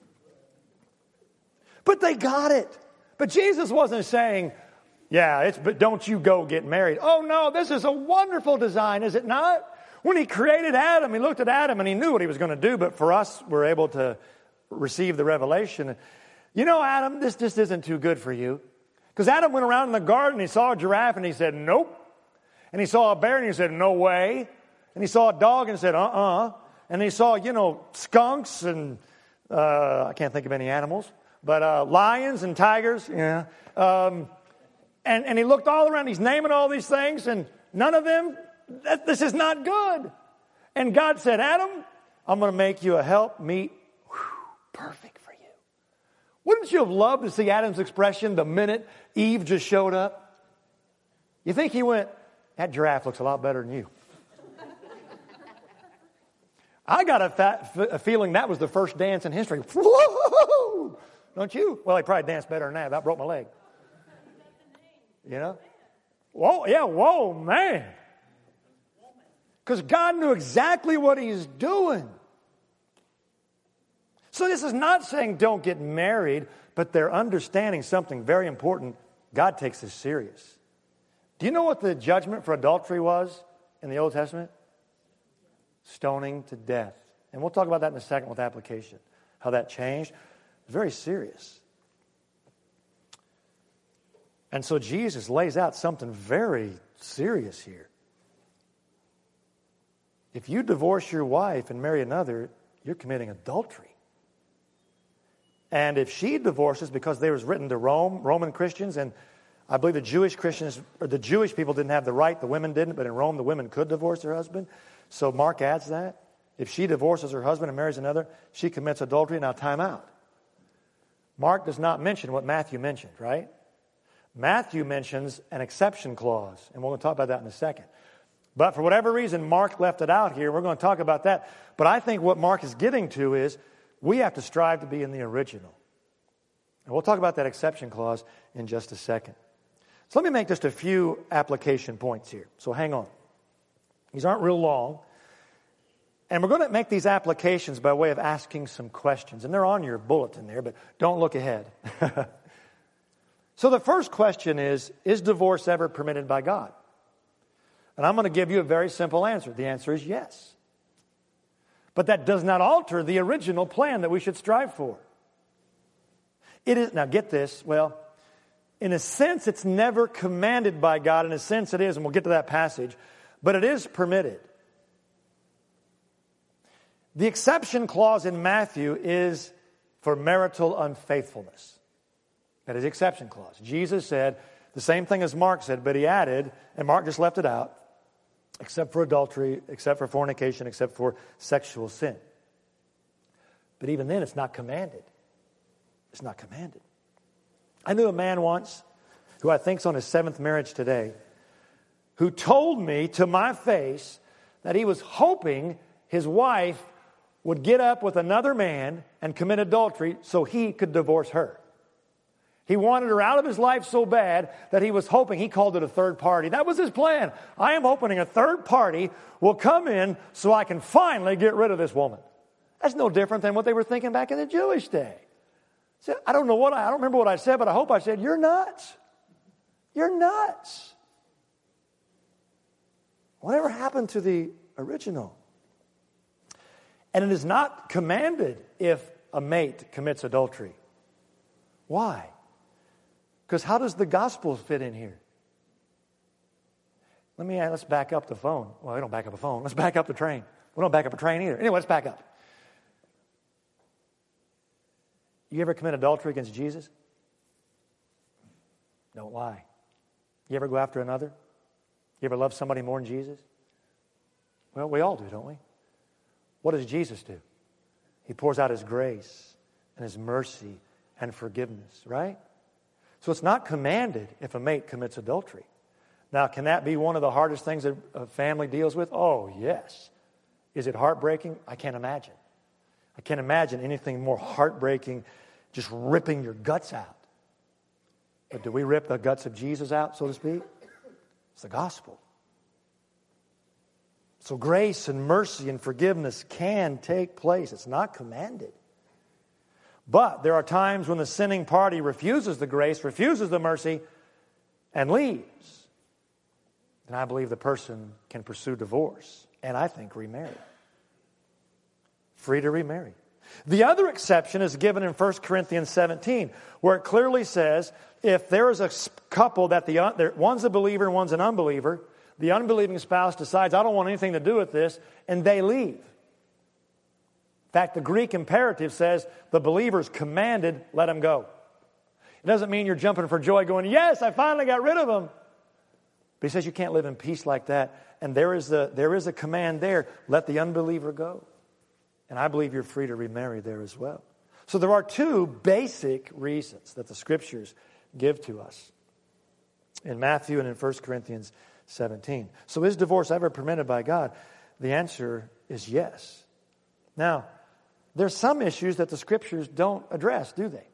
But they got it. But Jesus wasn't saying, but don't you go get married. Oh no, this is a wonderful design, is it not? When he created Adam, he looked at Adam and he knew what he was going to do. But for us, we're able to receive the revelation. You know, Adam, this just isn't too good for you. Because Adam went around in the garden, he saw a giraffe and he said, nope. And he saw a bear and he said, no way. And he saw a dog and said, And he saw, skunks and, I can't think of any animals, but lions and tigers, yeah. And he looked all around, he's naming all these things, and none of them, this is not good. And God said, Adam, I'm going to make you a help meet, perfect for you. Wouldn't you have loved to see Adam's expression the minute Eve just showed up? You think he went, that giraffe looks a lot better than you. I got a feeling that was the first dance in history. Whoa! Don't you? Well, he probably danced better than that. That broke my leg. Whoa, yeah, whoa, man. Because God knew exactly what he's doing. So this is not saying don't get married, but they're understanding something very important. God takes this serious. Do you know what the judgment for adultery was in the Old Testament? Stoning to death. And we'll talk about that in a second with application. How that changed. Very serious. And so Jesus lays out something very serious here. If you divorce your wife and marry another, you're committing adultery. And if she divorces, because they was written to Roman Christians, and I believe the Jewish Christians, or the Jewish people didn't have the right, the women didn't, but in Rome the women could divorce their husband. So Mark adds that. If she divorces her husband and marries another, she commits adultery. Now time out. Mark does not mention what Matthew mentioned, right? Matthew mentions an exception clause, and we're going to talk about that in a second. But for whatever reason, Mark left it out here. We're going to talk about that. But I think what Mark is getting to is we have to strive to be in the original. And we'll talk about that exception clause in just a second. So let me make just a few application points here. So hang on. These aren't real long. And we're going to make these applications by way of asking some questions. And they're on your bulletin there, but don't look ahead. So the first question is divorce ever permitted by God? And I'm going to give you a very simple answer. The answer is yes. But that does not alter the original plan that we should strive for. It is, now get this, well, in a sense it's never commanded by God. In a sense it is, and we'll get to that passage, but it is permitted. The exception clause in Matthew is for marital unfaithfulness. That is the exception clause. Jesus said the same thing as Mark said, but he added, and Mark just left it out, except for adultery, except for fornication, except for sexual sin. But even then, it's not commanded. It's not commanded. I knew a man once, who I think's on his 7th marriage today, who told me to my face that he was hoping his wife would get up with another man and commit adultery so he could divorce her. He wanted her out of his life so bad that he was hoping, he called it a third party. That was his plan. I am hoping a third party will come in so I can finally get rid of this woman. That's no different than what they were thinking back in the Jewish day. So I don't remember what I said, but I hope I said, you're nuts. You're nuts. Whatever happened to the original? And it is not commanded if a mate commits adultery. Why? Because how does the gospel fit in here? Let's back up the phone. Well, we don't back up a phone. Let's back up the train. We don't back up a train either. Anyway, let's back up. You ever commit adultery against Jesus? Don't lie. You ever go after another? You ever love somebody more than Jesus? Well, we all do, don't we? What does Jesus do? He pours out His grace and His mercy and forgiveness, right? So it's not commanded if a mate commits adultery. Now, can that be one of the hardest things that a family deals with? Oh, yes. Is it heartbreaking? I can't imagine. I can't imagine anything more heartbreaking, just ripping your guts out. But do we rip the guts of Jesus out, so to speak? It's the gospel. So grace and mercy and forgiveness can take place. It's not commanded. But there are times when the sinning party refuses the grace, refuses the mercy, and leaves. And I believe the person can pursue divorce, and I think remarry. Free to remarry. The other exception is given in 1 Corinthians 17, where it clearly says, if there is a couple that one's a believer and one's an unbeliever, the unbelieving spouse decides, I don't want anything to do with this, and they leave. In fact, the Greek imperative says the believer's commanded, let him go. It doesn't mean you're jumping for joy going, yes, I finally got rid of him. But he says you can't live in peace like that. And there is a command there, let the unbeliever go. And I believe you're free to remarry there as well. So there are two basic reasons that the Scriptures give to us in Matthew and in 1 Corinthians 17. So is divorce ever permitted by God? The answer is yes. Now, there's some issues that the Scriptures don't address, do they?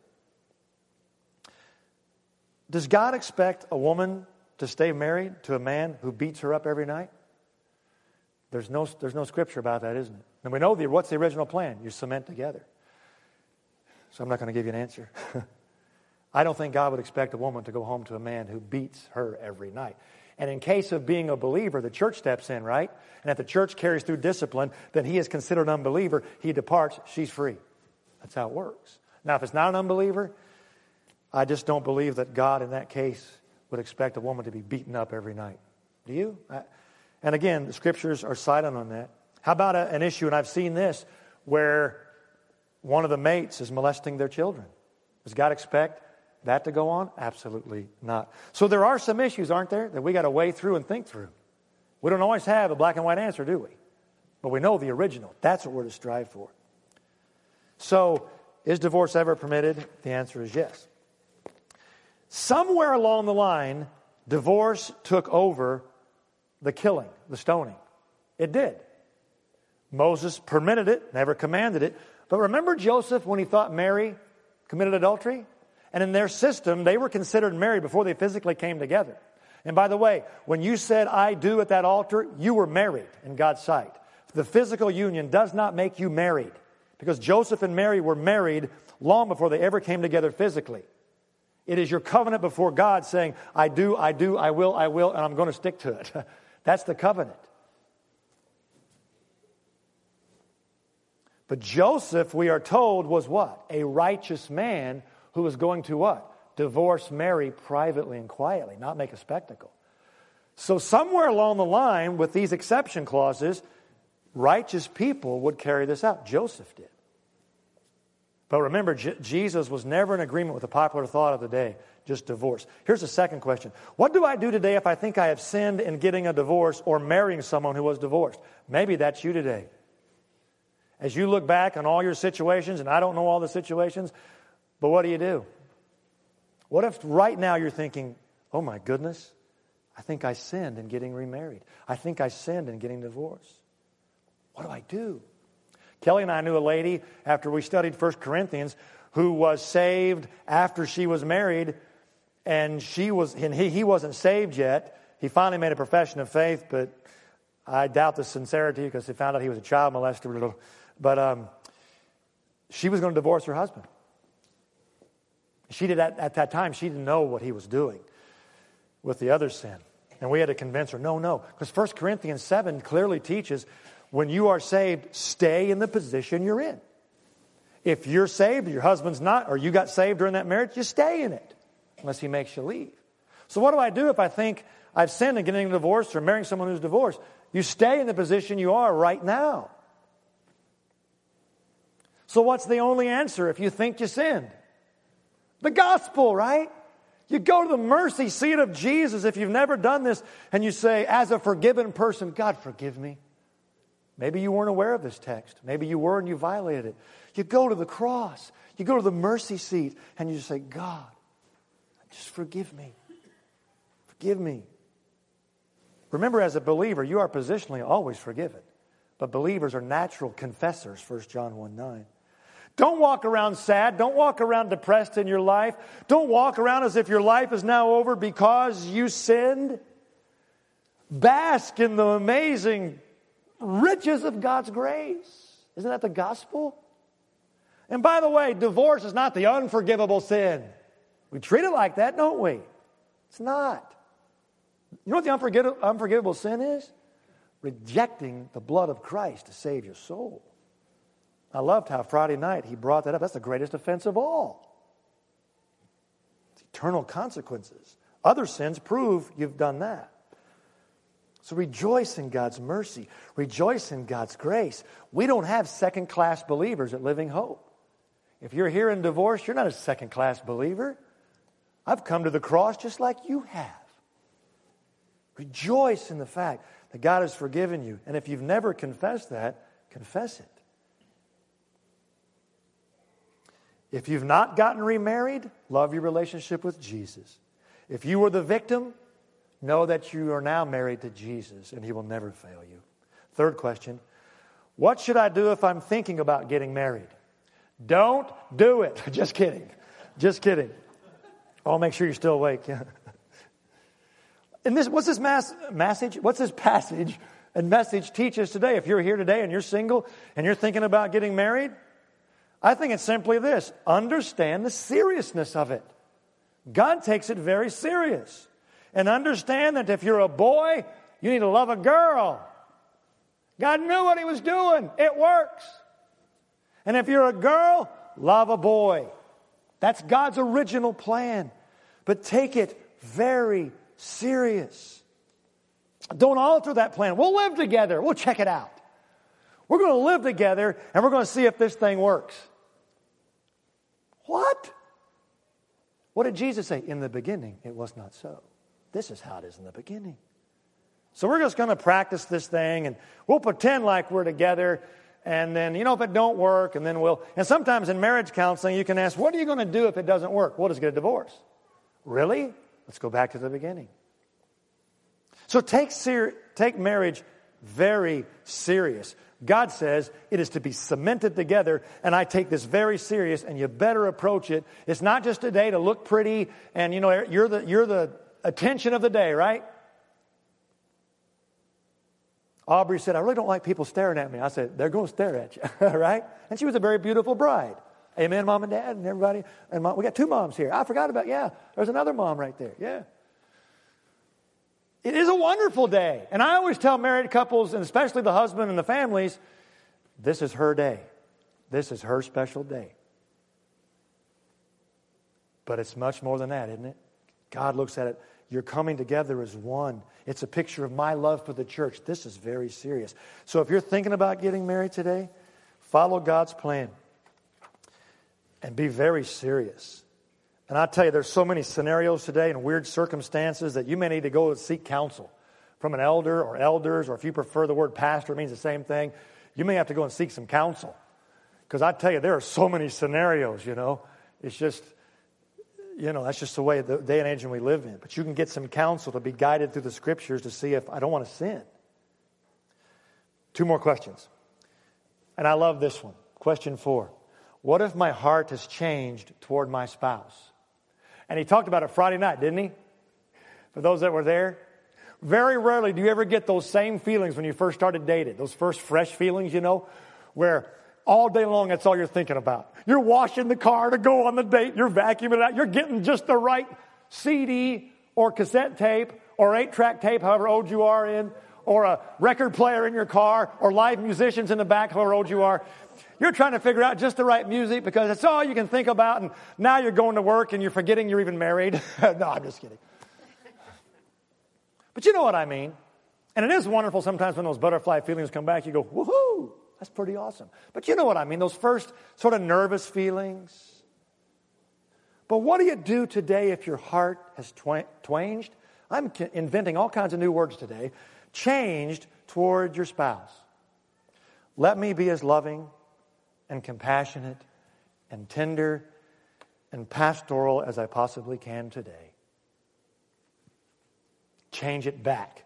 Does God expect a woman to stay married to a man who beats her up every night? There's no Scripture about that, isn't it? And we know what's the original plan? You cement together. So I'm not going to give you an answer. I don't think God would expect a woman to go home to a man who beats her every night. And in case of being a believer, the church steps in, right? And if the church carries through discipline, then he is considered an unbeliever. He departs. She's free. That's how it works. Now, if it's not an unbeliever, I just don't believe that God in that case would expect a woman to be beaten up every night. Do you? And again, the Scriptures are silent on that. How about an issue, and I've seen this, where one of the mates is molesting their children? Does God expect that to go on? Absolutely not. So there are some issues, aren't there, that we got to weigh through and think through. We don't always have a black and white answer, do we? But we know the original. That's what we're to strive for. So, is divorce ever permitted? The answer is yes. Somewhere along the line, divorce took over the killing, the stoning. It did. Moses permitted it, never commanded it. But remember Joseph when he thought Mary committed adultery? And in their system, they were considered married before they physically came together. And by the way, when you said, I do at that altar, you were married in God's sight. The physical union does not make you married. Because Joseph and Mary were married long before they ever came together physically. It is your covenant before God saying, I do, I will, and I'm going to stick to it. That's the covenant. But Joseph, we are told, was what? A righteous man who was going to what? Divorce Mary privately and quietly, not make a spectacle. So somewhere along the line, with these exception clauses, righteous people would carry this out. Joseph did. But remember, Jesus was never in agreement with the popular thought of the day, just divorce. Here's the second question. What do I do today if I think I have sinned in getting a divorce or marrying someone who was divorced? Maybe that's you today. As you look back on all your situations, and I don't know all the situations, but what do? What if right now you're thinking, oh my goodness, I think I sinned in getting remarried. I think I sinned in getting divorced. What do I do? Kelly and I knew a lady after we studied 1 Corinthians who was saved after she was married, and he wasn't saved yet. He finally made a profession of faith, but I doubt the sincerity because he found out he was a child molester. But she was going to divorce her husband. She did at that time, she didn't know what he was doing with the other sin. And we had to convince her, no. Because 1 Corinthians 7 clearly teaches when you are saved, stay in the position you're in. If you're saved, your husband's not, or you got saved during that marriage, you stay in it. Unless he makes you leave. So what do I do if I think I've sinned in getting a divorce or marrying someone who's divorced. You stay in the position you are right now. So what's the only answer if you think you sinned? The gospel, right? You go to the mercy seat of Jesus if you've never done this, and you say, as a forgiven person, God, forgive me. Maybe you weren't aware of this text. Maybe you were and you violated it. You go to the cross. You go to the mercy seat, and you just say, God, just forgive me. Forgive me. Remember, as a believer, you are positionally always forgiven. But believers are natural confessors, 1 John 1:9. Don't walk around sad. Don't walk around depressed in your life. Don't walk around as if your life is now over because you sinned. Bask in the amazing riches of God's grace. Isn't that the gospel? And by the way, divorce is not the unforgivable sin. We treat it like that, don't we? It's not. You know what the unforgivable sin is? Rejecting the blood of Christ to save your soul. I loved how Friday night he brought that up. That's the greatest offense of all. It's eternal consequences. Other sins prove you've done that. So rejoice in God's mercy. Rejoice in God's grace. We don't have second-class believers at Living Hope. If you're here in divorce, you're not a second-class believer. I've come to the cross just like you have. Rejoice in the fact that God has forgiven you. And if you've never confessed that, confess it. If you've not gotten remarried, love your relationship with Jesus. If you were the victim, know that you are now married to Jesus and He will never fail you. Third question, what should I do if I'm thinking about getting married? Don't do it. Just kidding. Just kidding. I'll make sure you're still awake. And what's this passage and message teach us today? If you're here today and you're single and you're thinking about getting married, I think it's simply this. Understand the seriousness of it. God takes it very serious. And understand that if you're a boy, you need to love a girl. God knew what He was doing. It works. And if you're a girl, love a boy. That's God's original plan. But take it very serious. Don't alter that plan. We'll live together. We'll check it out. We're going to live together and we're going to see if this thing works. What? What did Jesus say? In the beginning, it was not so. This is how it is in the beginning. So we're just going to practice this thing and we'll pretend like we're together. And then, if it don't work, and then and sometimes in marriage counseling, you can ask, what are you going to do if it doesn't work? We'll just get a divorce. Really? Let's go back to the beginning. So take marriage very serious. God says it is to be cemented together, and I take this very serious, and you better approach it. It's not just a day to look pretty, and you're the attention of the day, right? Aubrey said, I really don't like people staring at me. I said, they're going to stare at you, right? And she was a very beautiful bride. Amen, Mom and Dad and everybody. And we got two moms here. I forgot about, there's another mom right there. Yeah. It is a wonderful day. And I always tell married couples, and especially the husband and the families, this is her day. This is her special day. But it's much more than that, isn't it? God looks at it. You're coming together as one. It's a picture of my love for the church. This is very serious. So if you're thinking about getting married today, follow God's plan and be very serious. And I tell you, there's so many scenarios today and weird circumstances that you may need to go and seek counsel from an elder or elders, or if you prefer the word pastor, it means the same thing. You may have to go and seek some counsel. Because I tell you, there are so many scenarios, It's just... that's just the way, the day and age we live in. But you can get some counsel to be guided through the Scriptures to see if I don't want to sin. 2 more questions. And I love this one. Question 4. What if my heart has changed toward my spouse? And he talked about it Friday night, didn't he? For those that were there. Very rarely do you ever get those same feelings when you first started dating. Those first fresh feelings, where... all day long, that's all you're thinking about. You're washing the car to go on the date. You're vacuuming it out. You're getting just the right CD or cassette tape or 8-track tape, however old you are in, or a record player in your car, or live musicians in the back, however old you are. You're trying to figure out just the right music because that's all you can think about. And now you're going to work and you're forgetting you're even married. No, I'm just kidding. But you know what I mean. And it is wonderful sometimes when those butterfly feelings come back, you go, woohoo, that's pretty awesome. But you know what I mean, those first sort of nervous feelings. But what do you do today if your heart has twanged? I'm inventing all kinds of new words today. Changed toward your spouse. Let me be as loving and compassionate and tender and pastoral as I possibly can today. Change it back.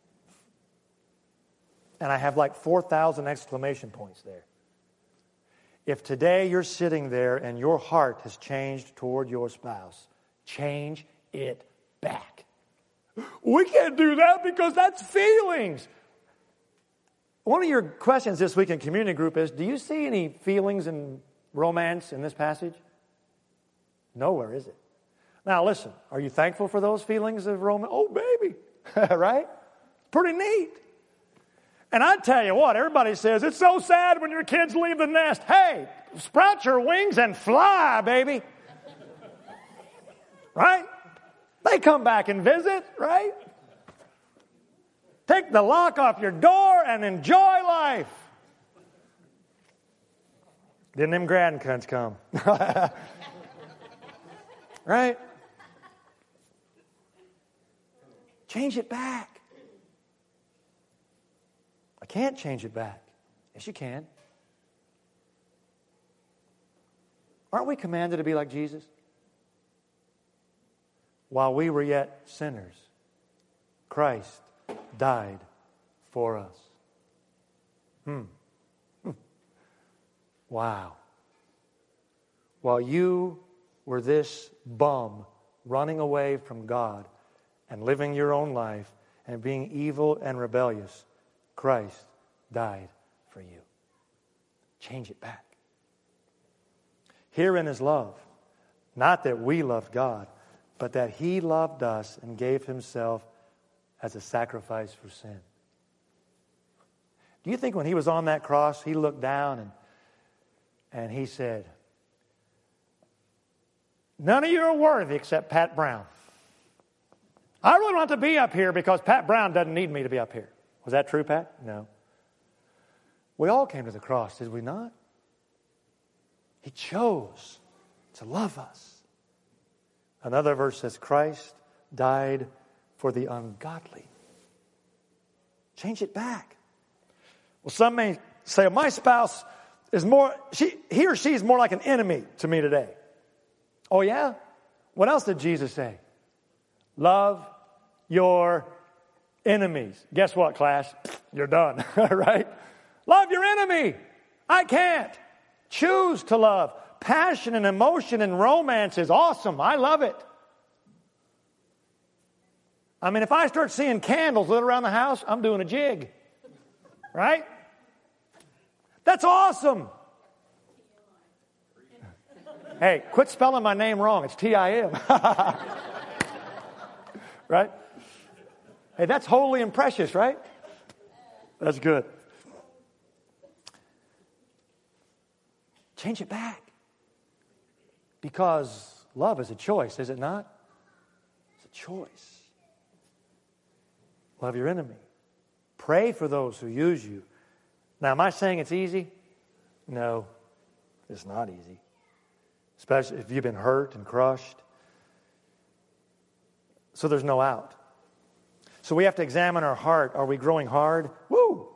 And I have like 4,000 exclamation points there. If today you're sitting there and your heart has changed toward your spouse, change it back. We can't do that because that's feelings. One of your questions this week in community group is, do you see any feelings and romance in this passage? Nowhere, is it? Now listen, are you thankful for those feelings of romance? Oh, baby, right? Pretty neat. And I tell you what, everybody says, it's so sad when your kids leave the nest. Hey, sprout your wings and fly, baby. Right? They come back and visit, right? Take the lock off your door and enjoy life. Then them grandkids come. Right? Change it back. I can't change it back. Yes, you can. Aren't we commanded to be like Jesus? While we were yet sinners, Christ died for us. Wow. While you were this bum running away from God and living your own life and being evil and rebellious, Christ died for you. Change it back. Herein is love. Not that we loved God, but that He loved us and gave Himself as a sacrifice for sin. Do you think when He was on that cross, He looked down and He said, none of you are worthy except Pat Brown. I really want to be up here because Pat Brown doesn't need me to be up here. Was that true, Pat? No. We all came to the cross, did we not? He chose to love us. Another verse says, Christ died for the ungodly. Change it back. Well, some may say, my spouse is he or she is more like an enemy to me today. Oh, yeah? What else did Jesus say? Love your enemies. Guess what, class? You're done, right? Love your enemy. I can't. Choose to love. Passion and emotion and romance is awesome. I love it. I mean, if I start seeing candles lit around the house, I'm doing a jig. Right? That's awesome. Hey, quit spelling my name wrong. It's T-I-M. Right? Hey, that's holy and precious, right? That's good. Change it back. Because love is a choice, is it not? It's a choice. Love your enemy. Pray for those who use you. Now, am I saying it's easy? No, it's not easy. Especially if you've been hurt and crushed. So there's no out. So we have to examine our heart. Are we growing hard? Woo!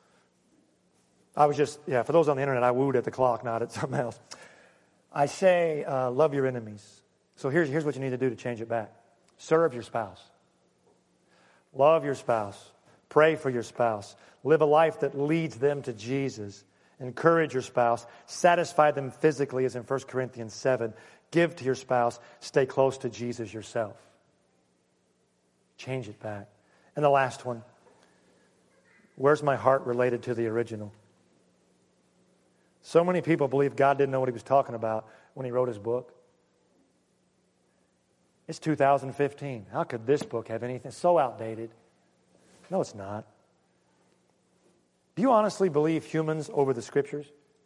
For those on the internet, I wooed at the clock, not at something else. I say, love your enemies. So here's what you need to do to change it back. Serve your spouse. Love your spouse. Pray for your spouse. Live a life that leads them to Jesus. Encourage your spouse. Satisfy them physically, as in 1 Corinthians 7. Give to your spouse. Stay close to Jesus yourself. Change it back. And the last one. Where's my heart related to the original? So many people believe God didn't know what He was talking about when He wrote His book. It's 2015. How could this book have anything so outdated? No, it's not. Do you honestly believe humans over the Scriptures?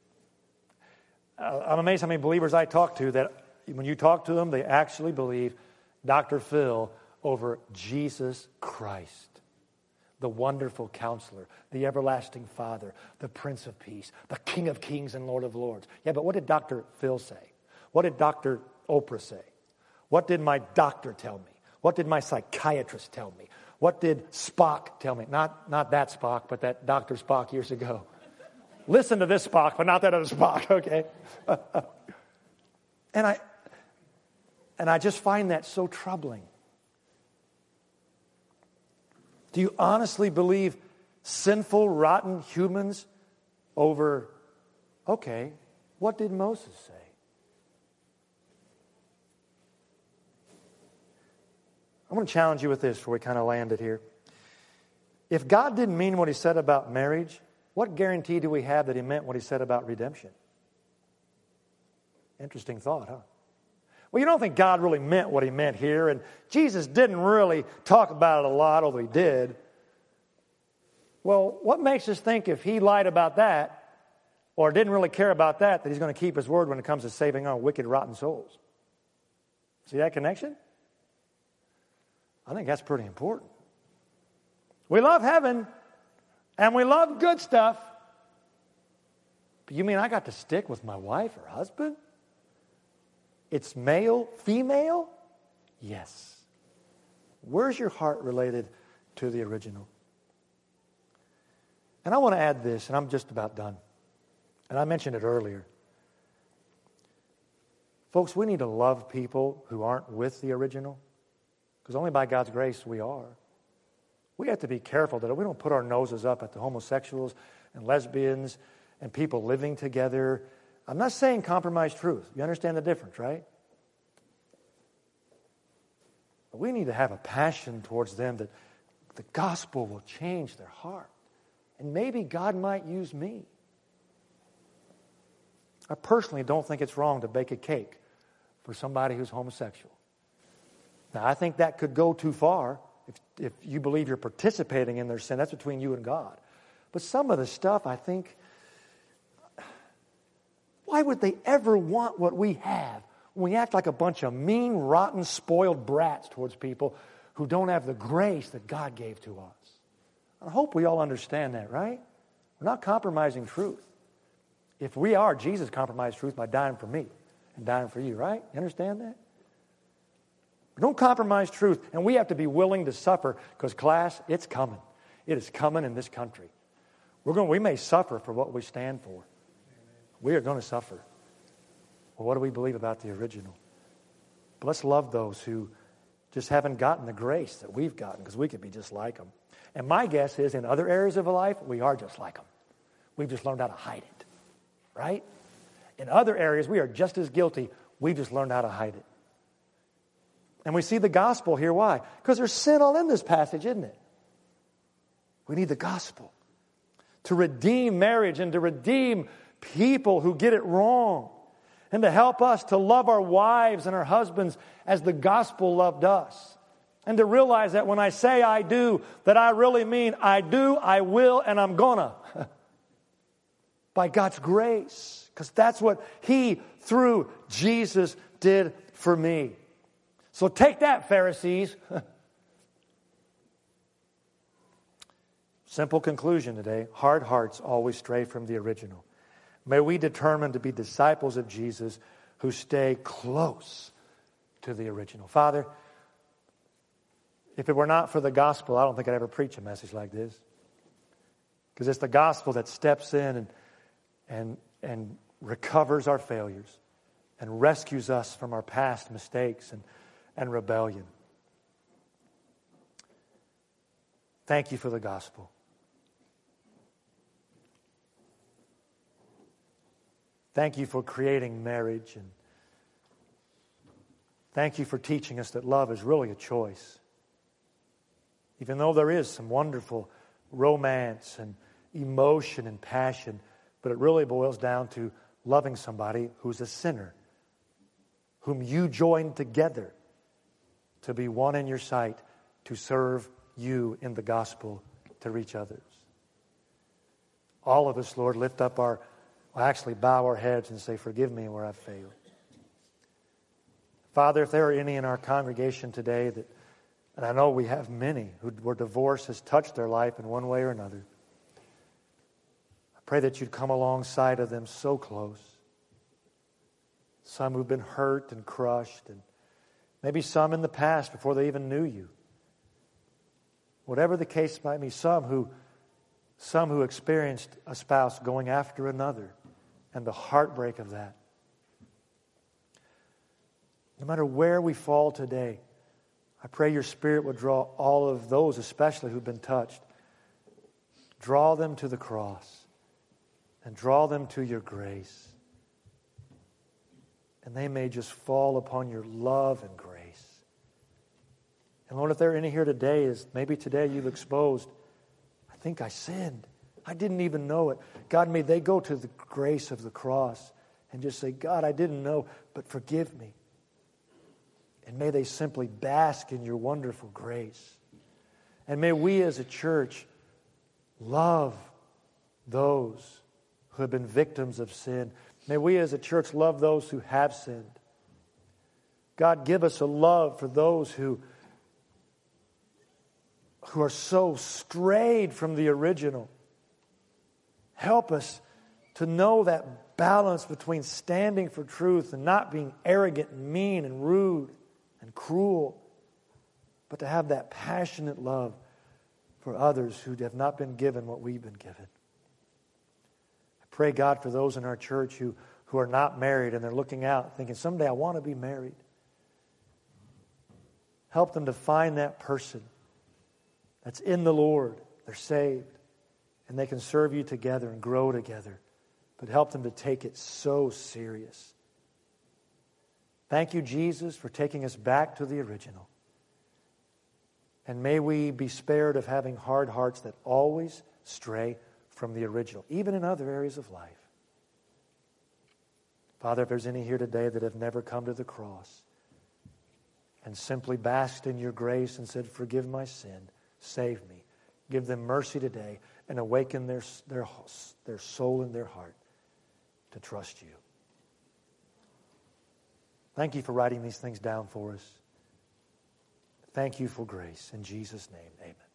I'm amazed how many believers I talk to that when you talk to them, they actually believe Dr. Phil over Jesus Christ, the wonderful Counselor, the everlasting Father, the Prince of Peace, the King of Kings and Lord of Lords. Yeah, but what did Dr. Phil say? What did Dr. Oprah say? What did my doctor tell me? What did my psychiatrist tell me? What did Spock tell me? Not that Spock, but that Dr. Spock years ago. Listen to this Spock, but not that other Spock, okay? And I just find that so troubling. Do you honestly believe sinful, rotten humans over, okay, what did Moses say? I'm going to challenge you with this before we kind of land it here. If God didn't mean what he said about marriage, what guarantee do we have that he meant what he said about redemption? Interesting thought, huh? Well, you don't think God really meant what he meant here, and Jesus didn't really talk about it a lot, although he did. Well, what makes us think if he lied about that, or didn't really care about that he's going to keep his word when it comes to saving our wicked, rotten souls? See that connection? I think that's pretty important. We love heaven, and we love good stuff. But you mean I got to stick with my wife or husband? It's male, female? Yes. Where's your heart related to the original? And I want to add this, and I'm just about done. And I mentioned it earlier. Folks, we need to love people who aren't with the original, because only by God's grace we are. We have to be careful that we don't put our noses up at the homosexuals and lesbians and people living together. I'm not saying compromise truth. You understand the difference, right? But we need to have a passion towards them that the gospel will change their heart. And maybe God might use me. I personally don't think it's wrong to bake a cake for somebody who's homosexual. Now, I think that could go too far. If you believe you're participating in their sin, that's between you and God. But some of the stuff, I think, why would they ever want what we have when we act like a bunch of mean, rotten, spoiled brats towards people who don't have the grace that God gave to us? I hope we all understand that, right? We're not compromising truth. If we are, Jesus compromised truth by dying for me and dying for you, right? You understand that? Don't compromise truth, and we have to be willing to suffer because, class, it's coming. It is coming in this country. We may suffer for what we stand for. We are going to suffer. Well, what do we believe about the original? But let's love those who just haven't gotten the grace that we've gotten, because we could be just like them. And my guess is in other areas of life, we are just like them. We've just learned how to hide it, right? In other areas, we are just as guilty. We've just learned how to hide it. And we see the gospel here. Why? Because there's sin all in this passage, isn't it? We need the gospel to redeem marriage and to redeem people who get it wrong, and to help us to love our wives and our husbands as the gospel loved us, and to realize that when I say I do, that I really mean I do, I will, and I'm gonna. By God's grace, because that's what He, through Jesus, did for me. So take that, Pharisees. Simple conclusion today. Hard hearts always stray from the original. May we determine to be disciples of Jesus who stay close to the original. Father, if it were not for the gospel, I don't think I'd ever preach a message like this. Because it's the gospel that steps in and recovers our failures and rescues us from our past mistakes and rebellion. Thank you for the gospel. Thank you for creating marriage, and thank you for teaching us that love is really a choice. Even though there is some wonderful romance and emotion and passion, but it really boils down to loving somebody who's a sinner, whom you joined together to be one in your sight, to serve you in the gospel, to reach others. All of us, Lord, lift up bow our heads and say, forgive me where I've failed. Father, if there are any in our congregation today that And I know we have many where divorce has touched their life in one way or another. I pray that you'd come alongside of them so close. Some who've been hurt and crushed, and maybe some in the past before they even knew you. Whatever the case might be, some who experienced a spouse going after another and the heartbreak of that. No matter where we fall today, I pray your Spirit would draw all of those, especially who've been touched, draw them to the cross and draw them to your grace. And they may just fall upon your love and grace. And Lord, if there are any here today, is maybe today you've exposed, I think I sinned. I didn't even know it. God, may they go to the grace of the cross and just say, God, I didn't know, but forgive me. And may they simply bask in your wonderful grace. And may we as a church love those who have been victims of sin. May we as a church love those who have sinned. God, give us a love for those who are so strayed from the original. Help us to know that balance between standing for truth and not being arrogant and mean and rude and cruel, but to have that passionate love for others who have not been given what we've been given. I pray, God, for those in our church who are not married and they're looking out thinking, someday I want to be married. Help them to find that person that's in the Lord. They're saved. And they can serve you together and grow together. But help them to take it so serious. Thank you, Jesus, for taking us back to the original. And may we be spared of having hard hearts that always stray from the original, even in other areas of life. Father, if there's any here today that have never come to the cross and simply basked in your grace and said, forgive my sin, save me, give them mercy today and awaken their soul and their heart to trust you. Thank you for writing these things down for us. Thank you for grace. In Jesus' name, amen.